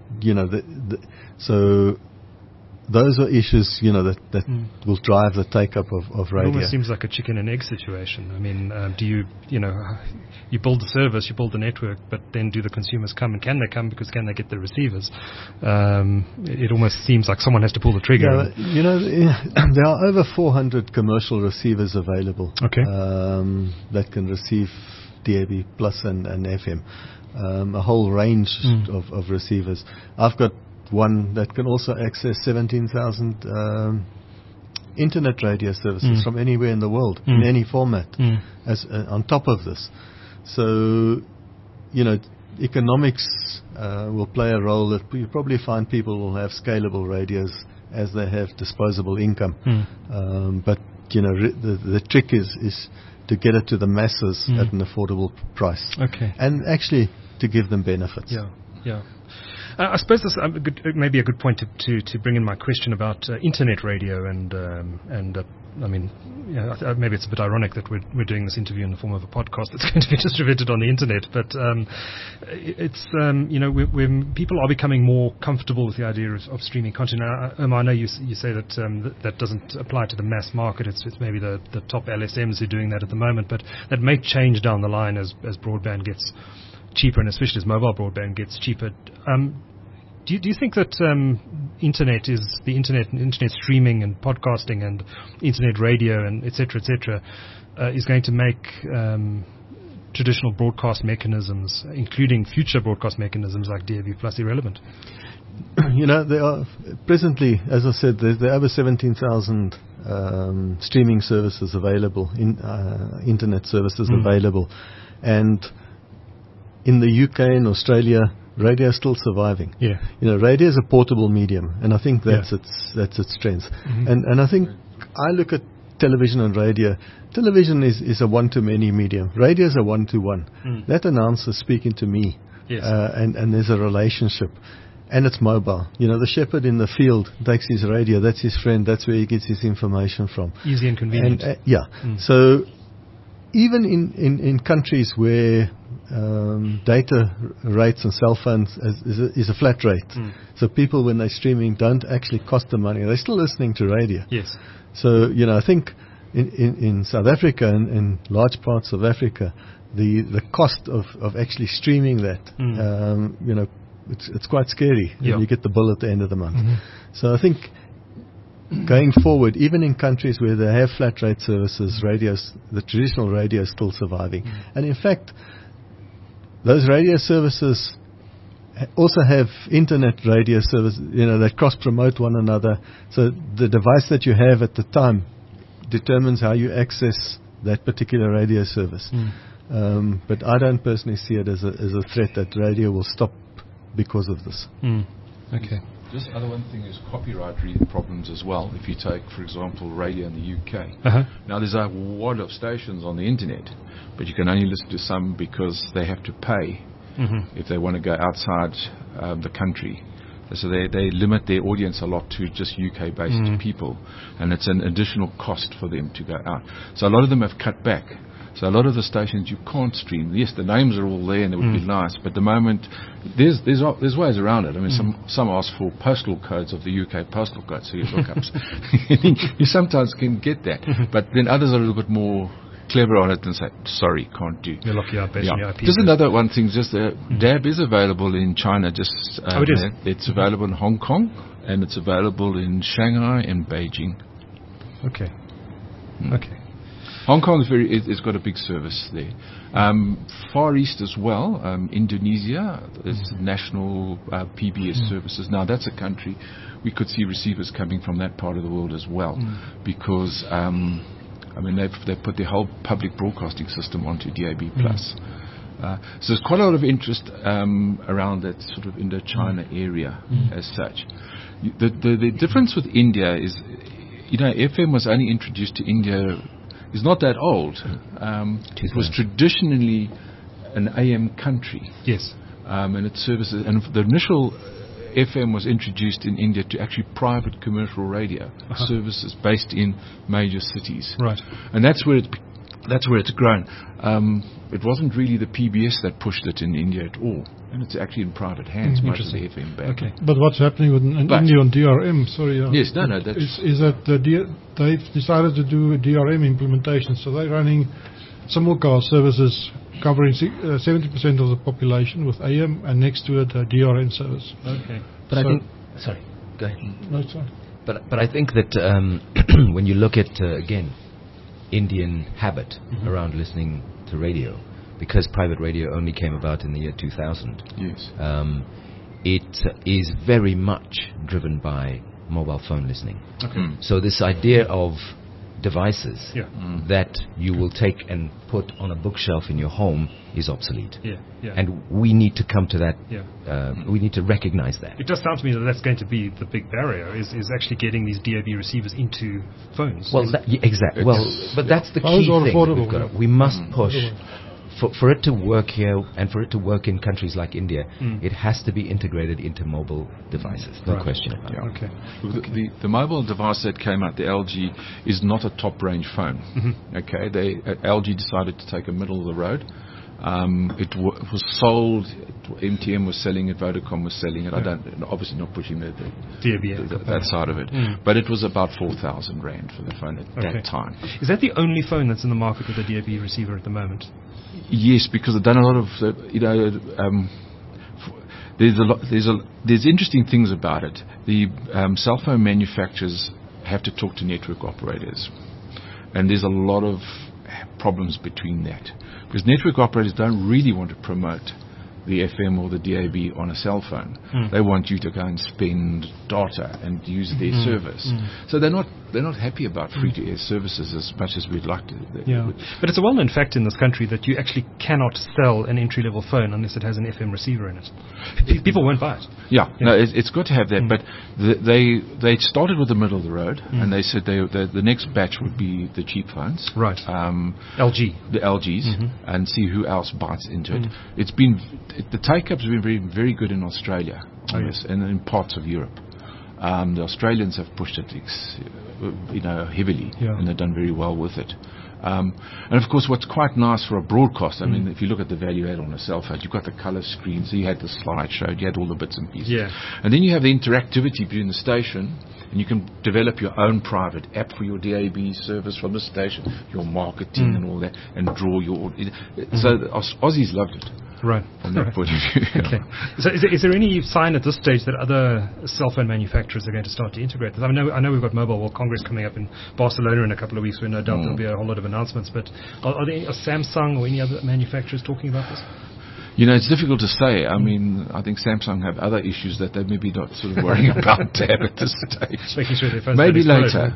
so those are issues that will drive the take-up of radio. It almost seems like a chicken and egg situation. I mean, do you build the service, you build the network, but then do the consumers come, and can they come because can they get the receivers? It almost seems like someone has to pull the trigger. There are over 400 commercial receivers available. Okay. That can receive DAB Plus and FM. A whole range of receivers. I've got one that can also access 17,000 internet radio services from anywhere in the world, in any format, as on top of this. So, economics will play a role. That you probably find people will have scalable radios as they have disposable income. But the trick is to get it to the masses at an affordable price. Okay. And actually to give them benefits. Yeah. I suppose this may be a good point to bring in my question about internet radio and maybe it's a bit ironic that we're doing this interview in the form of a podcast that's going to be distributed on the internet, but it's when people are becoming more comfortable with the idea of streaming content. I know you say that that doesn't apply to the mass market. It's maybe the top LSMs who are doing that at the moment, but that may change down the line as broadband gets cheaper, and especially as mobile broadband gets cheaper. Do you think that internet streaming and podcasting and internet radio and et cetera, is going to make traditional broadcast mechanisms, including future broadcast mechanisms like DAB+ irrelevant? There are presently, as I said, there are over 17,000 streaming services available, internet services available, and in the UK and Australia, radio is still surviving. Yeah. Radio is a portable medium, and I think that's its strength. And I think I look at television and radio. Television is a one-to-many medium. Radio is a one-to-one. That announcer speaking to me, and there's a relationship. And it's mobile. The shepherd in the field takes his radio. That's his friend. That's where he gets his information from. Easy and convenient. And, so even in countries where data rates and cell phones is a flat rate, so people when they're streaming don't actually cost them money. They're still listening to radio. Yes. So I think in South Africa and in large parts of Africa, the cost of actually streaming that, it's quite scary when you get the bill at the end of the month. So I think going forward, even in countries where they have flat rate services, the traditional radio is still surviving. And in fact, those radio services also have internet radio service, that cross-promote one another. So the device that you have at the time determines how you access that particular radio service. But I don't personally see it as a threat that radio will stop because of this. Okay. Just other one thing is copyright problems as well. If you take, for example, radio in the UK. Now there's a wad of stations on the internet, but you can only listen to some because they have to pay if they want to go outside the country. So they limit their audience a lot to just UK-based people, and it's an additional cost for them to go out. So a lot of them have cut back. So a lot of the stations you can't stream. Yes, the names are all there and it would be nice, but the moment there's ways around it. I mean, some ask for postal codes of the UK postal code, so you hookups. You sometimes can get that, but then others are a little bit more clever on it and say, sorry, can't do. You're lucky out based on your IP. Just another one thing, DAB is available in China. It is. It's available in Hong Kong, and it's available in Shanghai and Beijing. Okay. Hong Kong it's got a big service there. Far East as well, Indonesia, there's national PBS services. Now that's a country we could see receivers coming from that part of the world as well, because they've put their whole public broadcasting system onto DAB+. So there's quite a lot of interest around that sort of Indochina area as such. The difference with India is, FM was only introduced to India. Is not that old. It was traditionally an AM country. Yes. And its services, and the initial FM was introduced in India to actually private commercial radio services based in major cities. Right. And that's where it's grown. It wasn't really the PBS that pushed it in India at all, and it's actually in private hands, much as the FM back. Okay. But what's happening in India on DRM? Sorry. Yes, that's is that they've decided to do a DRM implementation, so they're running simulcast services covering 70% of the population with AM, and next to it a DRM service. Okay. But I think, sorry, go ahead. No, sorry. But I think that when you look at again, Indian habit around listening to radio, because private radio only came about in the year 2000. Yes. It is very much driven by mobile phone listening. Okay. So this idea of devices that you will take and put on a bookshelf in your home is obsolete. Yeah. And we need to come to that. Yeah. We need to recognize that. It just sounds to me that that's going to be the big barrier, is actually getting these DAB receivers into phones. Well, exactly. Well, but that's the key thing. We must push. For it to work here and for it to work in countries like India, it has to be integrated into mobile devices. No question about it. Okay. The mobile device that came out, the LG, is not a top-range phone. Okay, LG decided to take a middle of the road. It was sold. MTN was selling it. Vodacom was selling it. Obviously not pushing that side of it. But it was about 4,000 rand for the phone at that time. Is that the only phone that's in the market with a DAB receiver at the moment? Yes, because they've done a lot of there's interesting things about it. The cell phone manufacturers have to talk to network operators, and there's a lot of problems between that, because network operators don't really want to promote the FM or the DAB on a cell phone. They want you to go and spend data and use their service. So they're not happy about free-to-air services as much as we'd like to. But it's a well-known fact in this country that you actually cannot sell an entry-level phone unless it has an FM receiver in it. People won't buy it. No, it's got to have that. But they started with the middle of the road, and they said the next batch would be the cheap phones. Right. LG. The LGs, and see who else bites into it. It's been the take-up's been very, very good in Australia, and in parts of Europe. The Australians have pushed it, heavily, and they've done very well with it. And of course, what's quite nice for a broadcast, I mean, if you look at the value add on a cell phone, you've got the color screen, so you had the slideshow, you had all the bits and pieces. And then you have the interactivity between the station, and you can develop your own private app for your DAB service from the station, your marketing and all that, and draw your... So the Aussies loved it. Right. From that point of view. Okay. So is there any sign at this stage that other cell phone manufacturers are going to start to integrate this? I know we've got Mobile World Congress coming up in Barcelona in a couple of weeks, where no doubt there'll be a whole lot of announcements, but are Samsung or any other manufacturers talking about this? It's difficult to say. I mean, I think Samsung have other issues that they maybe not sort of worrying about to have at this stage. Making sure their phones maybe later,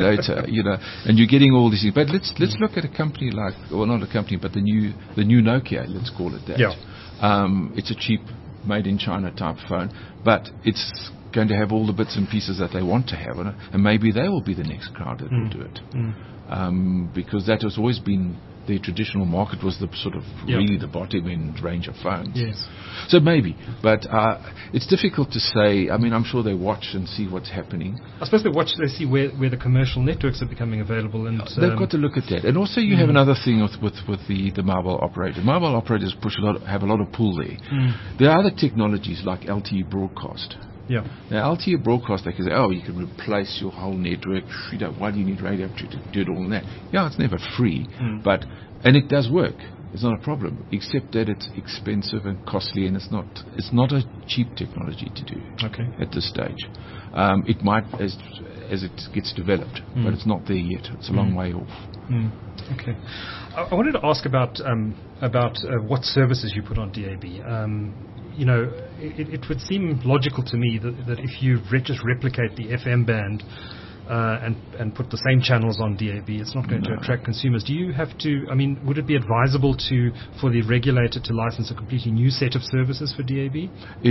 and you're getting all these things. But let's look at a company like, well, not a company, but the new Nokia. Let's call it that. It's a cheap, made in China type phone, but it's going to have all the bits and pieces that they want to have on it, and maybe they will be the next crowd that will do it, because that has always been. The traditional market was the sort of really the bottom end range of phones. So maybe, but it's difficult to say. I mean, I'm sure they watch and see what's happening. I suppose they see where the commercial networks are becoming available, and they've got to look at that. And also, you have another thing with the mobile operator. Mobile operators have a lot of pull there. There are other technologies like LTE broadcast. Now, LTE broadcast, they can say, you can replace your whole network. Why do you need radio to do it all in that? It's never free, and it does work. It's not a problem, except that it's expensive and costly, and it's not a cheap technology to do at this stage. It might as it gets developed, but it's not there yet. It's a long way off. Okay. I wanted to ask about what services you put on DAB. It would seem logical to me that if you just replicate the FM band and put the same channels on DAB, it's not going to attract consumers. Do you have to? I mean, would it be advisable for the regulator to license a completely new set of services for DAB?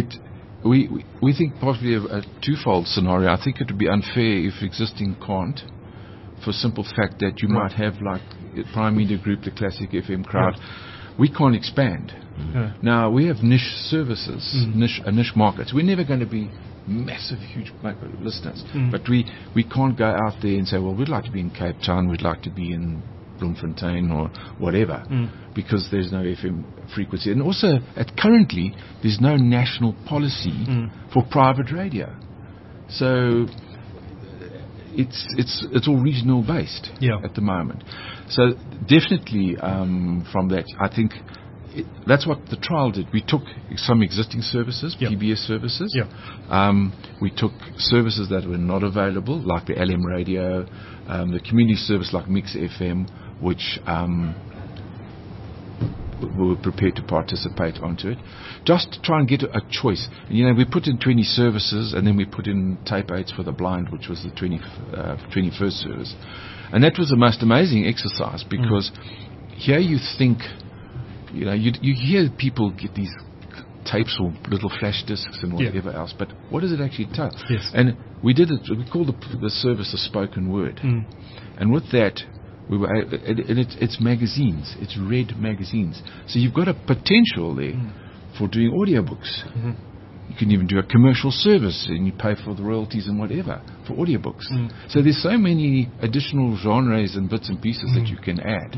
We think possibly a twofold scenario. I think it would be unfair if existing can't, for simple fact that you might have like Prime Media Group, the classic FM crowd. We can't expand. Now, we have niche services, niche markets. We're never going to be massive, huge listeners. But we can't go out there and say, well, we'd like to be in Cape Town, we'd like to be in Bloemfontein or whatever, because there's no FM frequency. And also, currently, there's no national policy for private radio. So it's all regional based at the moment. So definitely from that, I think that's what the trial did. We took some existing services, PBS services. We took services that were not available, like the LM radio, the community service like Mix FM, which we were prepared to participate onto it, just to try and get a choice. We put in 20 services, and then we put in tape aids for the blind, which was the 21st service. And that was the most amazing exercise, because here you think, you hear people get these tapes or little flash discs and whatever else, but what does it actually tell? And we did it, we called the service a spoken word. And with that, it's magazines, it's read magazines. So you've got a potential there for doing audiobooks. You can even do a commercial service and you pay for the royalties and whatever for audiobooks. So there's so many additional genres and bits and pieces that you can add.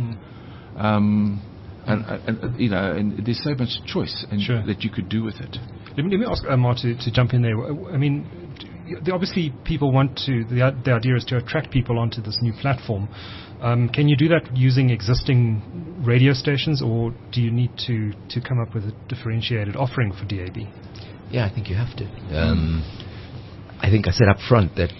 And there's so much choice that you could do with it. Let me ask Omar to jump in there. I mean, obviously people want to, the idea is to attract people onto this new platform. Can you do that using existing radio stations, or do you need to come up with a differentiated offering for DAB? Yeah, I think you have to. I think I said up front that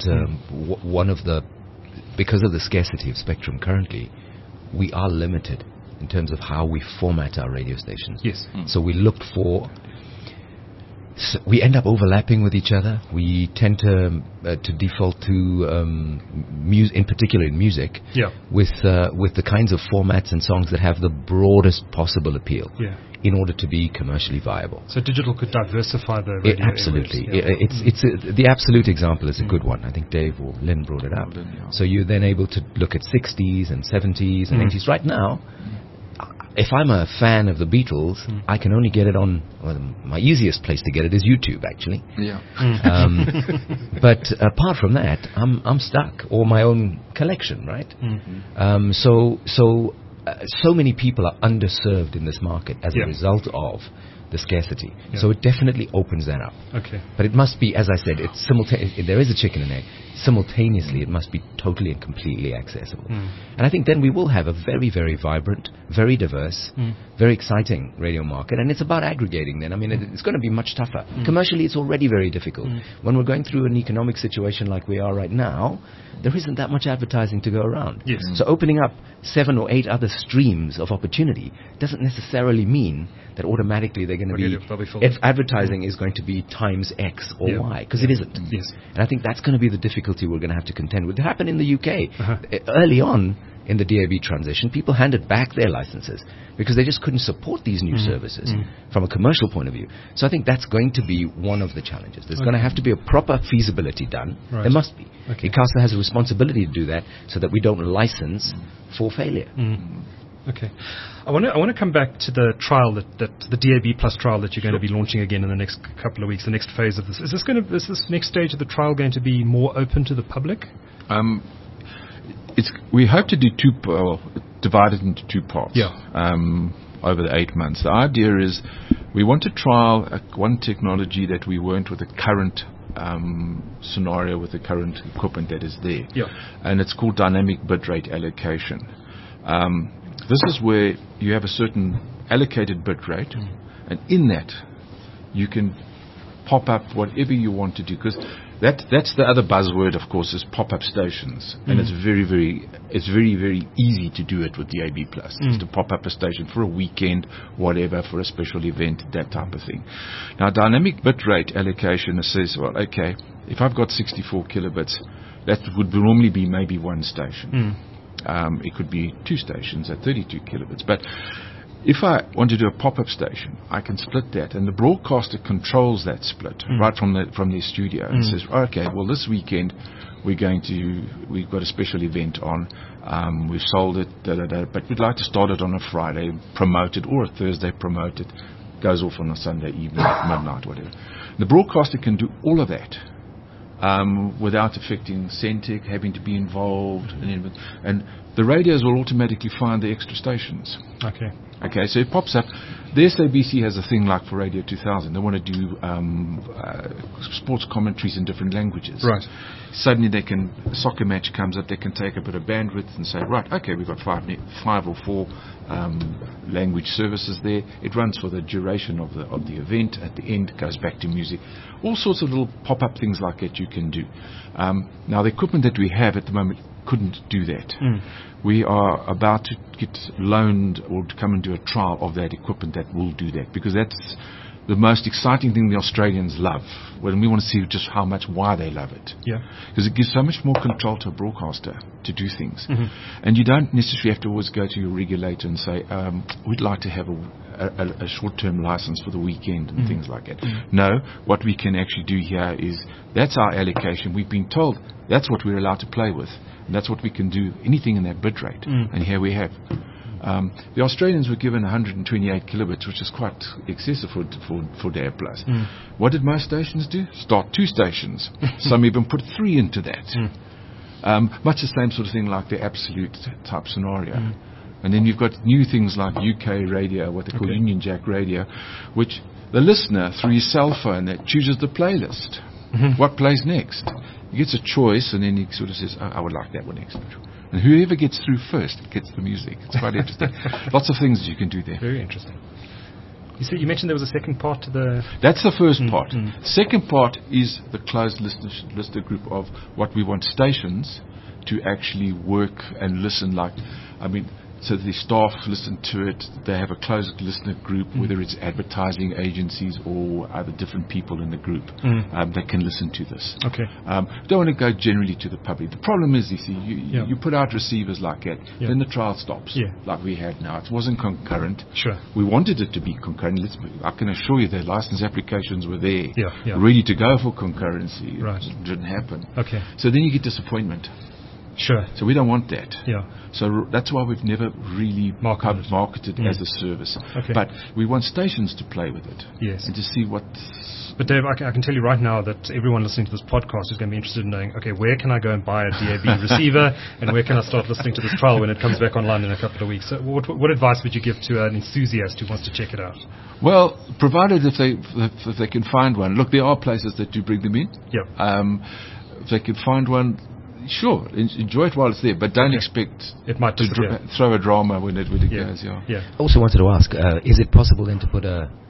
because of the scarcity of spectrum currently, we are limited in terms of how we format our radio stations. Yes. So we looked for... we end up overlapping with each other. We tend to default to, in particular in music, with the kinds of formats and songs that have the broadest possible appeal in order to be commercially viable. So digital could diversify the radio absolutely. It's the absolute example is a good one. I think Dave or Len brought it up. So you're then able to look at 60s and 70s and 80s. Right now, if I'm a fan of the Beatles, I can only get it on... well, my easiest place to get it is YouTube, actually. Yeah. But apart from that, I'm stuck. Or my own collection, right? So many people are underserved in this market as a result of the scarcity. So it definitely opens that up. Okay. But it must be, as I said, it's there is a chicken and egg. Simultaneously, it must be totally and completely accessible. And I think then we will have a very, very vibrant, very diverse, very exciting radio market. And it's about aggregating then. I mean, it's going to be much tougher. Commercially, it's already very difficult. When we're going through an economic situation like we are right now, there isn't that much advertising to go around. Yes. So opening up 7 or 8 other streams of opportunity doesn't necessarily mean that automatically they're going to be... if advertising is going to be times X or Y, because it isn't. Yes. And I think that's going to be the difficulty we're going to have to contend with. It happened in the UK. Early on in the DAB transition, people handed back their licenses because they just couldn't support these new services from a commercial point of view. So I think that's going to be one of the challenges. There's going to have to be a proper feasibility done. There must be. ICASA has a responsibility to do that so that we don't license for failure. Okay. I want to come back to the trial that the DAB Plus trial that you're going to be launching again in the next couple of weeks, the next phase of this. Is this next stage of the trial going to be more open to the public? We hope to do divide it into 2 parts. Over the 8 months. The idea is we want to trial one technology that we weren't with the current scenario, with the current equipment that is there. And it's called dynamic bitrate allocation. This is where you have a certain allocated bit rate, and in that you can pop up whatever you want to do, because that's the other buzzword, of course, is pop-up stations, and it's very, very easy to do it with DAB Plus. It's to pop up a station for a weekend, whatever, for a special event, that type of thing. Now, dynamic bit rate allocation says, well, okay, if I've got 64 kilobits, that would normally be maybe one station. It could be 2 stations at 32 kilobits. But if I want to do a pop-up station, I can split that, and the broadcaster controls that split right from their studio and says, okay, well, this weekend we've got a special event on, we've sold it, but we'd like to start it on a Friday, promote it, or a Thursday, promote it, goes off on a Sunday evening at midnight, whatever. The broadcaster can do all of that without affecting Centec having to be involved, and the radios will automatically find the extra stations. Okay, so it pops up. The SABC has a thing like for Radio 2000. They want to do sports commentaries in different languages. Right. Suddenly a soccer match comes up, they can take a bit of bandwidth and say, right, okay, we've got 5 or 4 language services there. It runs for the duration of the event. At the end, it goes back to music. All sorts of little pop-up things like that you can do. Now, the equipment that we have at the moment couldn't do that. We are about to get loaned or to come and do a trial of that equipment that will do that, because that's the most exciting thing the Australians love. When we want to see just why they love it. Because it gives so much more control to a broadcaster to do things. And you don't necessarily have to always go to your regulator and say, we'd like to have a short-term license for the weekend and things like that. No, what we can actually do here is, that's our allocation. We've been told that's what we're allowed to play with. And that's what we can do, anything in that bit rate. And here we have. The Australians were given 128 kilobits, which is quite excessive for DAB+. What did most stations do? Start 2 stations. Some even put 3 into that. Much the same sort of thing like the absolute type scenario. And then you've got new things like UK radio, what they call Union Jack radio, which the listener, through his cell phone, that chooses the playlist. What plays next? He gets a choice, and then he sort of says, I would like that one next. And whoever gets through first gets the music. It's quite interesting. Lots of things you can do there. Very interesting. You mentioned there was a second part to the... That's the first part. Second part is the closed listener group of what we want stations to actually work and listen like. So the staff listen to it. They have a closed listener group, whether it's advertising agencies or other different people in the group that can listen to this. Okay. Don't want to go generally to the public. The problem is, you put out receivers like that, then the trial stops, like we had now. It wasn't concurrent. Sure. We wanted it to be concurrent. I can assure you the license applications were there, ready to go for concurrency. Right. It didn't happen. Okay. So then you get disappointment. Sure. So we don't want that. Yeah. So that's why we've never really marketed as a service. Okay. But we want stations to play with it. Yes. And to see what... But Dave, I can tell you right now that everyone listening to this podcast is going to be interested in knowing, okay, where can I go and buy a DAB receiver, and where can I start listening to this trial when it comes back online in a couple of weeks? So what advice would you give to an enthusiast who wants to check it out? Well, provided if they can find one. Look, there are places that do bring them in. Yeah. If they can find one, sure, enjoy it while it's there, but don't expect it might to throw a drama when it goes. Yeah. I also wanted to ask, is it possible then to put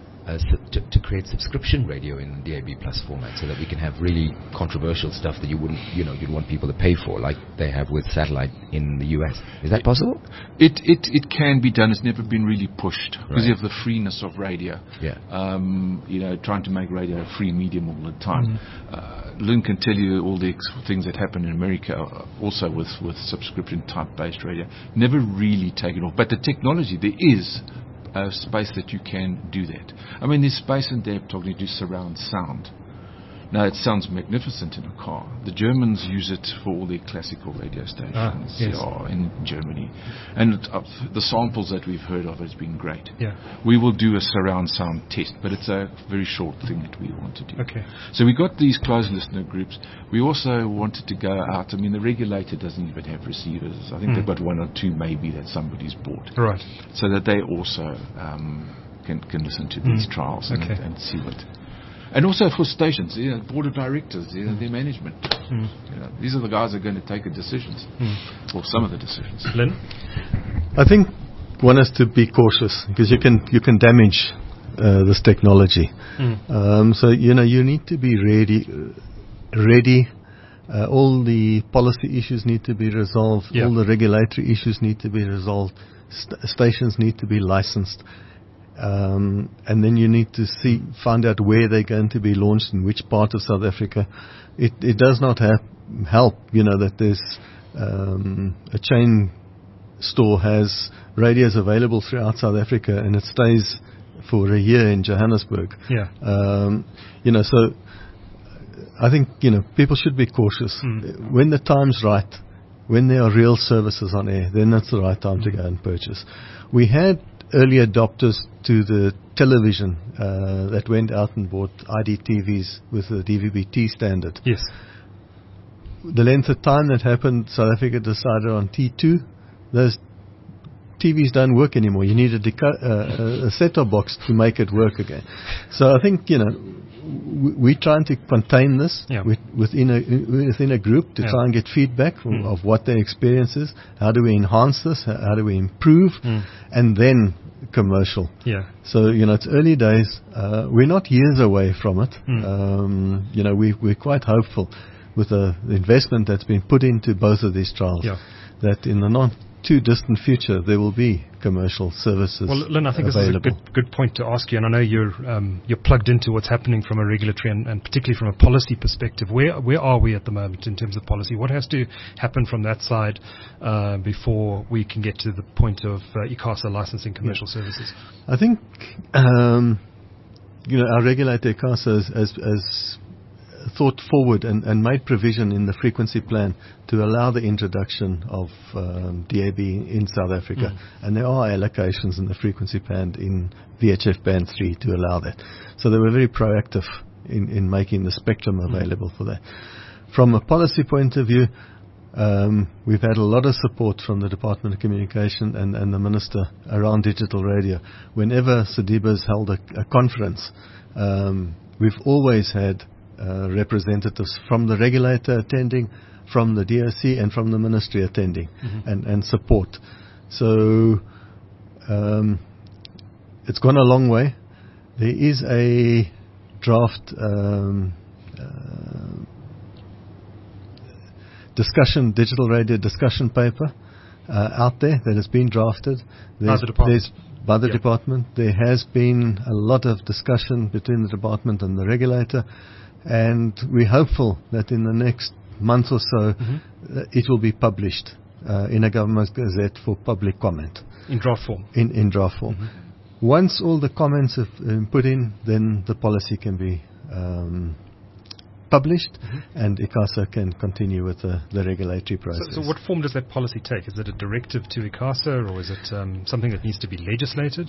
to create subscription radio in DAB Plus format so that we can have really controversial stuff that you'd want people to pay for, like they have with satellite in the US? Is that possible? It can be done. It's never been really pushed because you have the freeness of radio. Yeah. Trying to make radio a free medium all the time. Lynn can tell you all the things that happen in America also with subscription type based radio. Never really taken off. But the technology, there is a space that you can do that. There's space in DAB talking to surround sound. Now, it sounds magnificent in a car. The Germans use it for all their classical radio stations in Germany. And the samples that we've heard of has been great. Yeah. We will do a surround sound test, but it's a very short thing that we want to do. Okay. So we got these closed listener groups. We also wanted to go out. The regulator doesn't even have receivers. I think they've got one or two maybe that somebody's bought. Right. So that they also can listen to these trials and see what... And also for stations, board of directors, their management. These are the guys that are going to take the decisions, or some of the decisions. Lynn? I think one has to be cautious because you can damage this technology. So you need to be ready. All the policy issues need to be resolved. Yeah. All the regulatory issues need to be resolved. Stations need to be licensed. And then you need to find out where they're going to be launched in which part of South Africa. It does not help, that there's a chain store has radios available throughout South Africa and it stays for a year in Johannesburg. Yeah. So I think, people should be cautious. When the time's right, when there are real services on air, then that's the right time to go and purchase. We had early adopters to the television that went out and bought IDTVs with the DVB-T standard. Yes. The length of time that happened, South Africa decided on T2. Those TVs don't work anymore. You need a set-top box to make it work again. So I think, we're trying to contain this within a group to try and get feedback of what their experience is. How do we enhance this? How do we improve? And then commercial. Yeah. So, it's early days. We're not years away from it. We're quite hopeful with the investment that's been put into both of these trials that in the not too distant future there will be commercial services. Well, Lynn, I think available. This is a good point to ask you, and I know you're plugged into what's happening from a regulatory and particularly from a policy perspective. Where are we at the moment in terms of policy? What has to happen from that side before we can get to the point of ICASA licensing commercial services? I think our regulator ICASA has thought forward and made provision in the frequency plan to allow the introduction of DAB in South Africa. And there are allocations in the frequency band in VHF band 3 to allow that. So they were very proactive in making the spectrum available for that. From a policy point of view, we've had a lot of support from the Department of Communication and the Minister around digital radio. Whenever SADIBA's held a conference, we've always had representatives from the regulator attending, from the DOC and from the ministry attending and support. So it's gone a long way. There is a draft digital radio discussion paper out there that has been drafted. By the department. By the department. There has been a lot of discussion between the department and the regulator, and we're hopeful that in the next month or so it will be published in a government gazette for public comment. In draft form? In draft form. Once all the comments have been put in, then the policy can be published, and ICASA can continue with the regulatory process. So what form does that policy take? Is it a directive to ICASA, or is it something that needs to be legislated?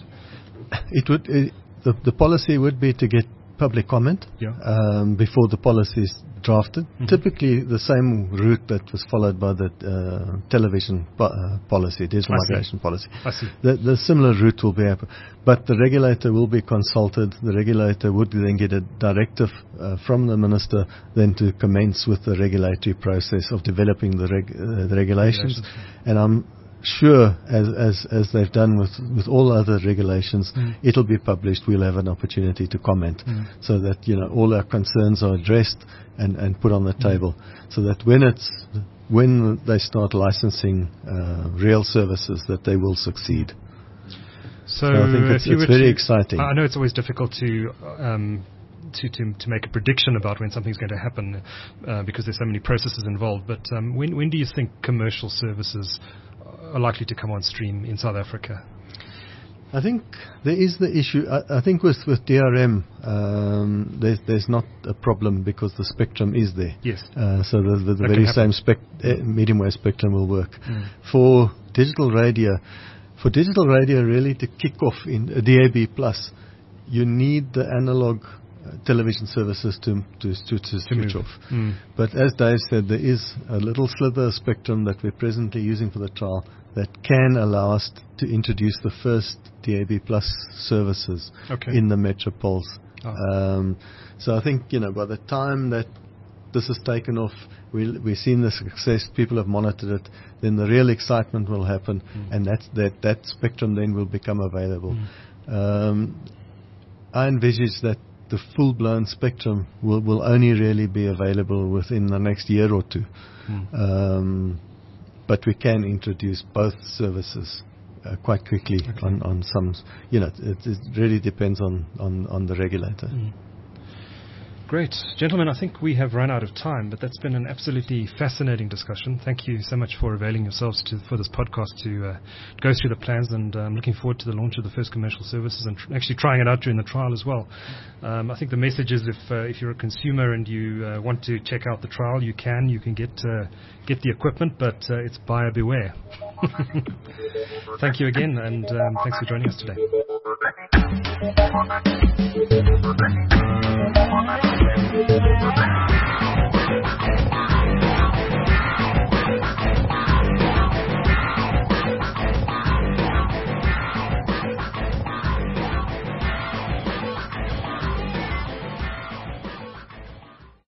The policy would be to get public comment before the policy is drafted. Typically the same route that was followed by the television policy, digital migration policy. I see. The similar route will be happen. But the regulator will be consulted. The regulator would then get a directive from the minister then to commence with the regulatory process of developing the regulations. And I'm sure, as they've done with all other regulations, it'll be published. We'll have an opportunity to comment, so that all our concerns are addressed and put on the table, so that when they start licensing real services, that they will succeed. So I think it's very exciting. I know it's always difficult to make a prediction about when something's going to happen because there's so many processes involved. But when do you think commercial services are likely to come on stream in South Africa? I think there is the issue. I think with DRM, there's not a problem because the spectrum is there. Yes. So the very same medium wave spectrum will work. For digital radio really to kick off in DAB+, you need the analog television services to switch off. But as Dave said, there is a little slither of spectrum that we're presently using for the trial that can allow us to introduce the first DAB+ services in the metropoles. So I think, by the time that this is taken off, we've seen the success, people have monitored it, then the real excitement will happen, and that spectrum then will become available. I envisage that the full-blown spectrum will only really be available within the next year or two. But we can introduce both services quite quickly on some. It really depends on the regulator. Great. Gentlemen, I think we have run out of time, but that's been an absolutely fascinating discussion. Thank you so much for availing yourselves for this podcast to go through the plans, and I'm looking forward to the launch of the first commercial services and actually trying it out during the trial as well. I think the message is if you're a consumer and you want to check out the trial, you can get the equipment, but it's buyer beware. Thank you again, and thanks for joining us today. Thank you.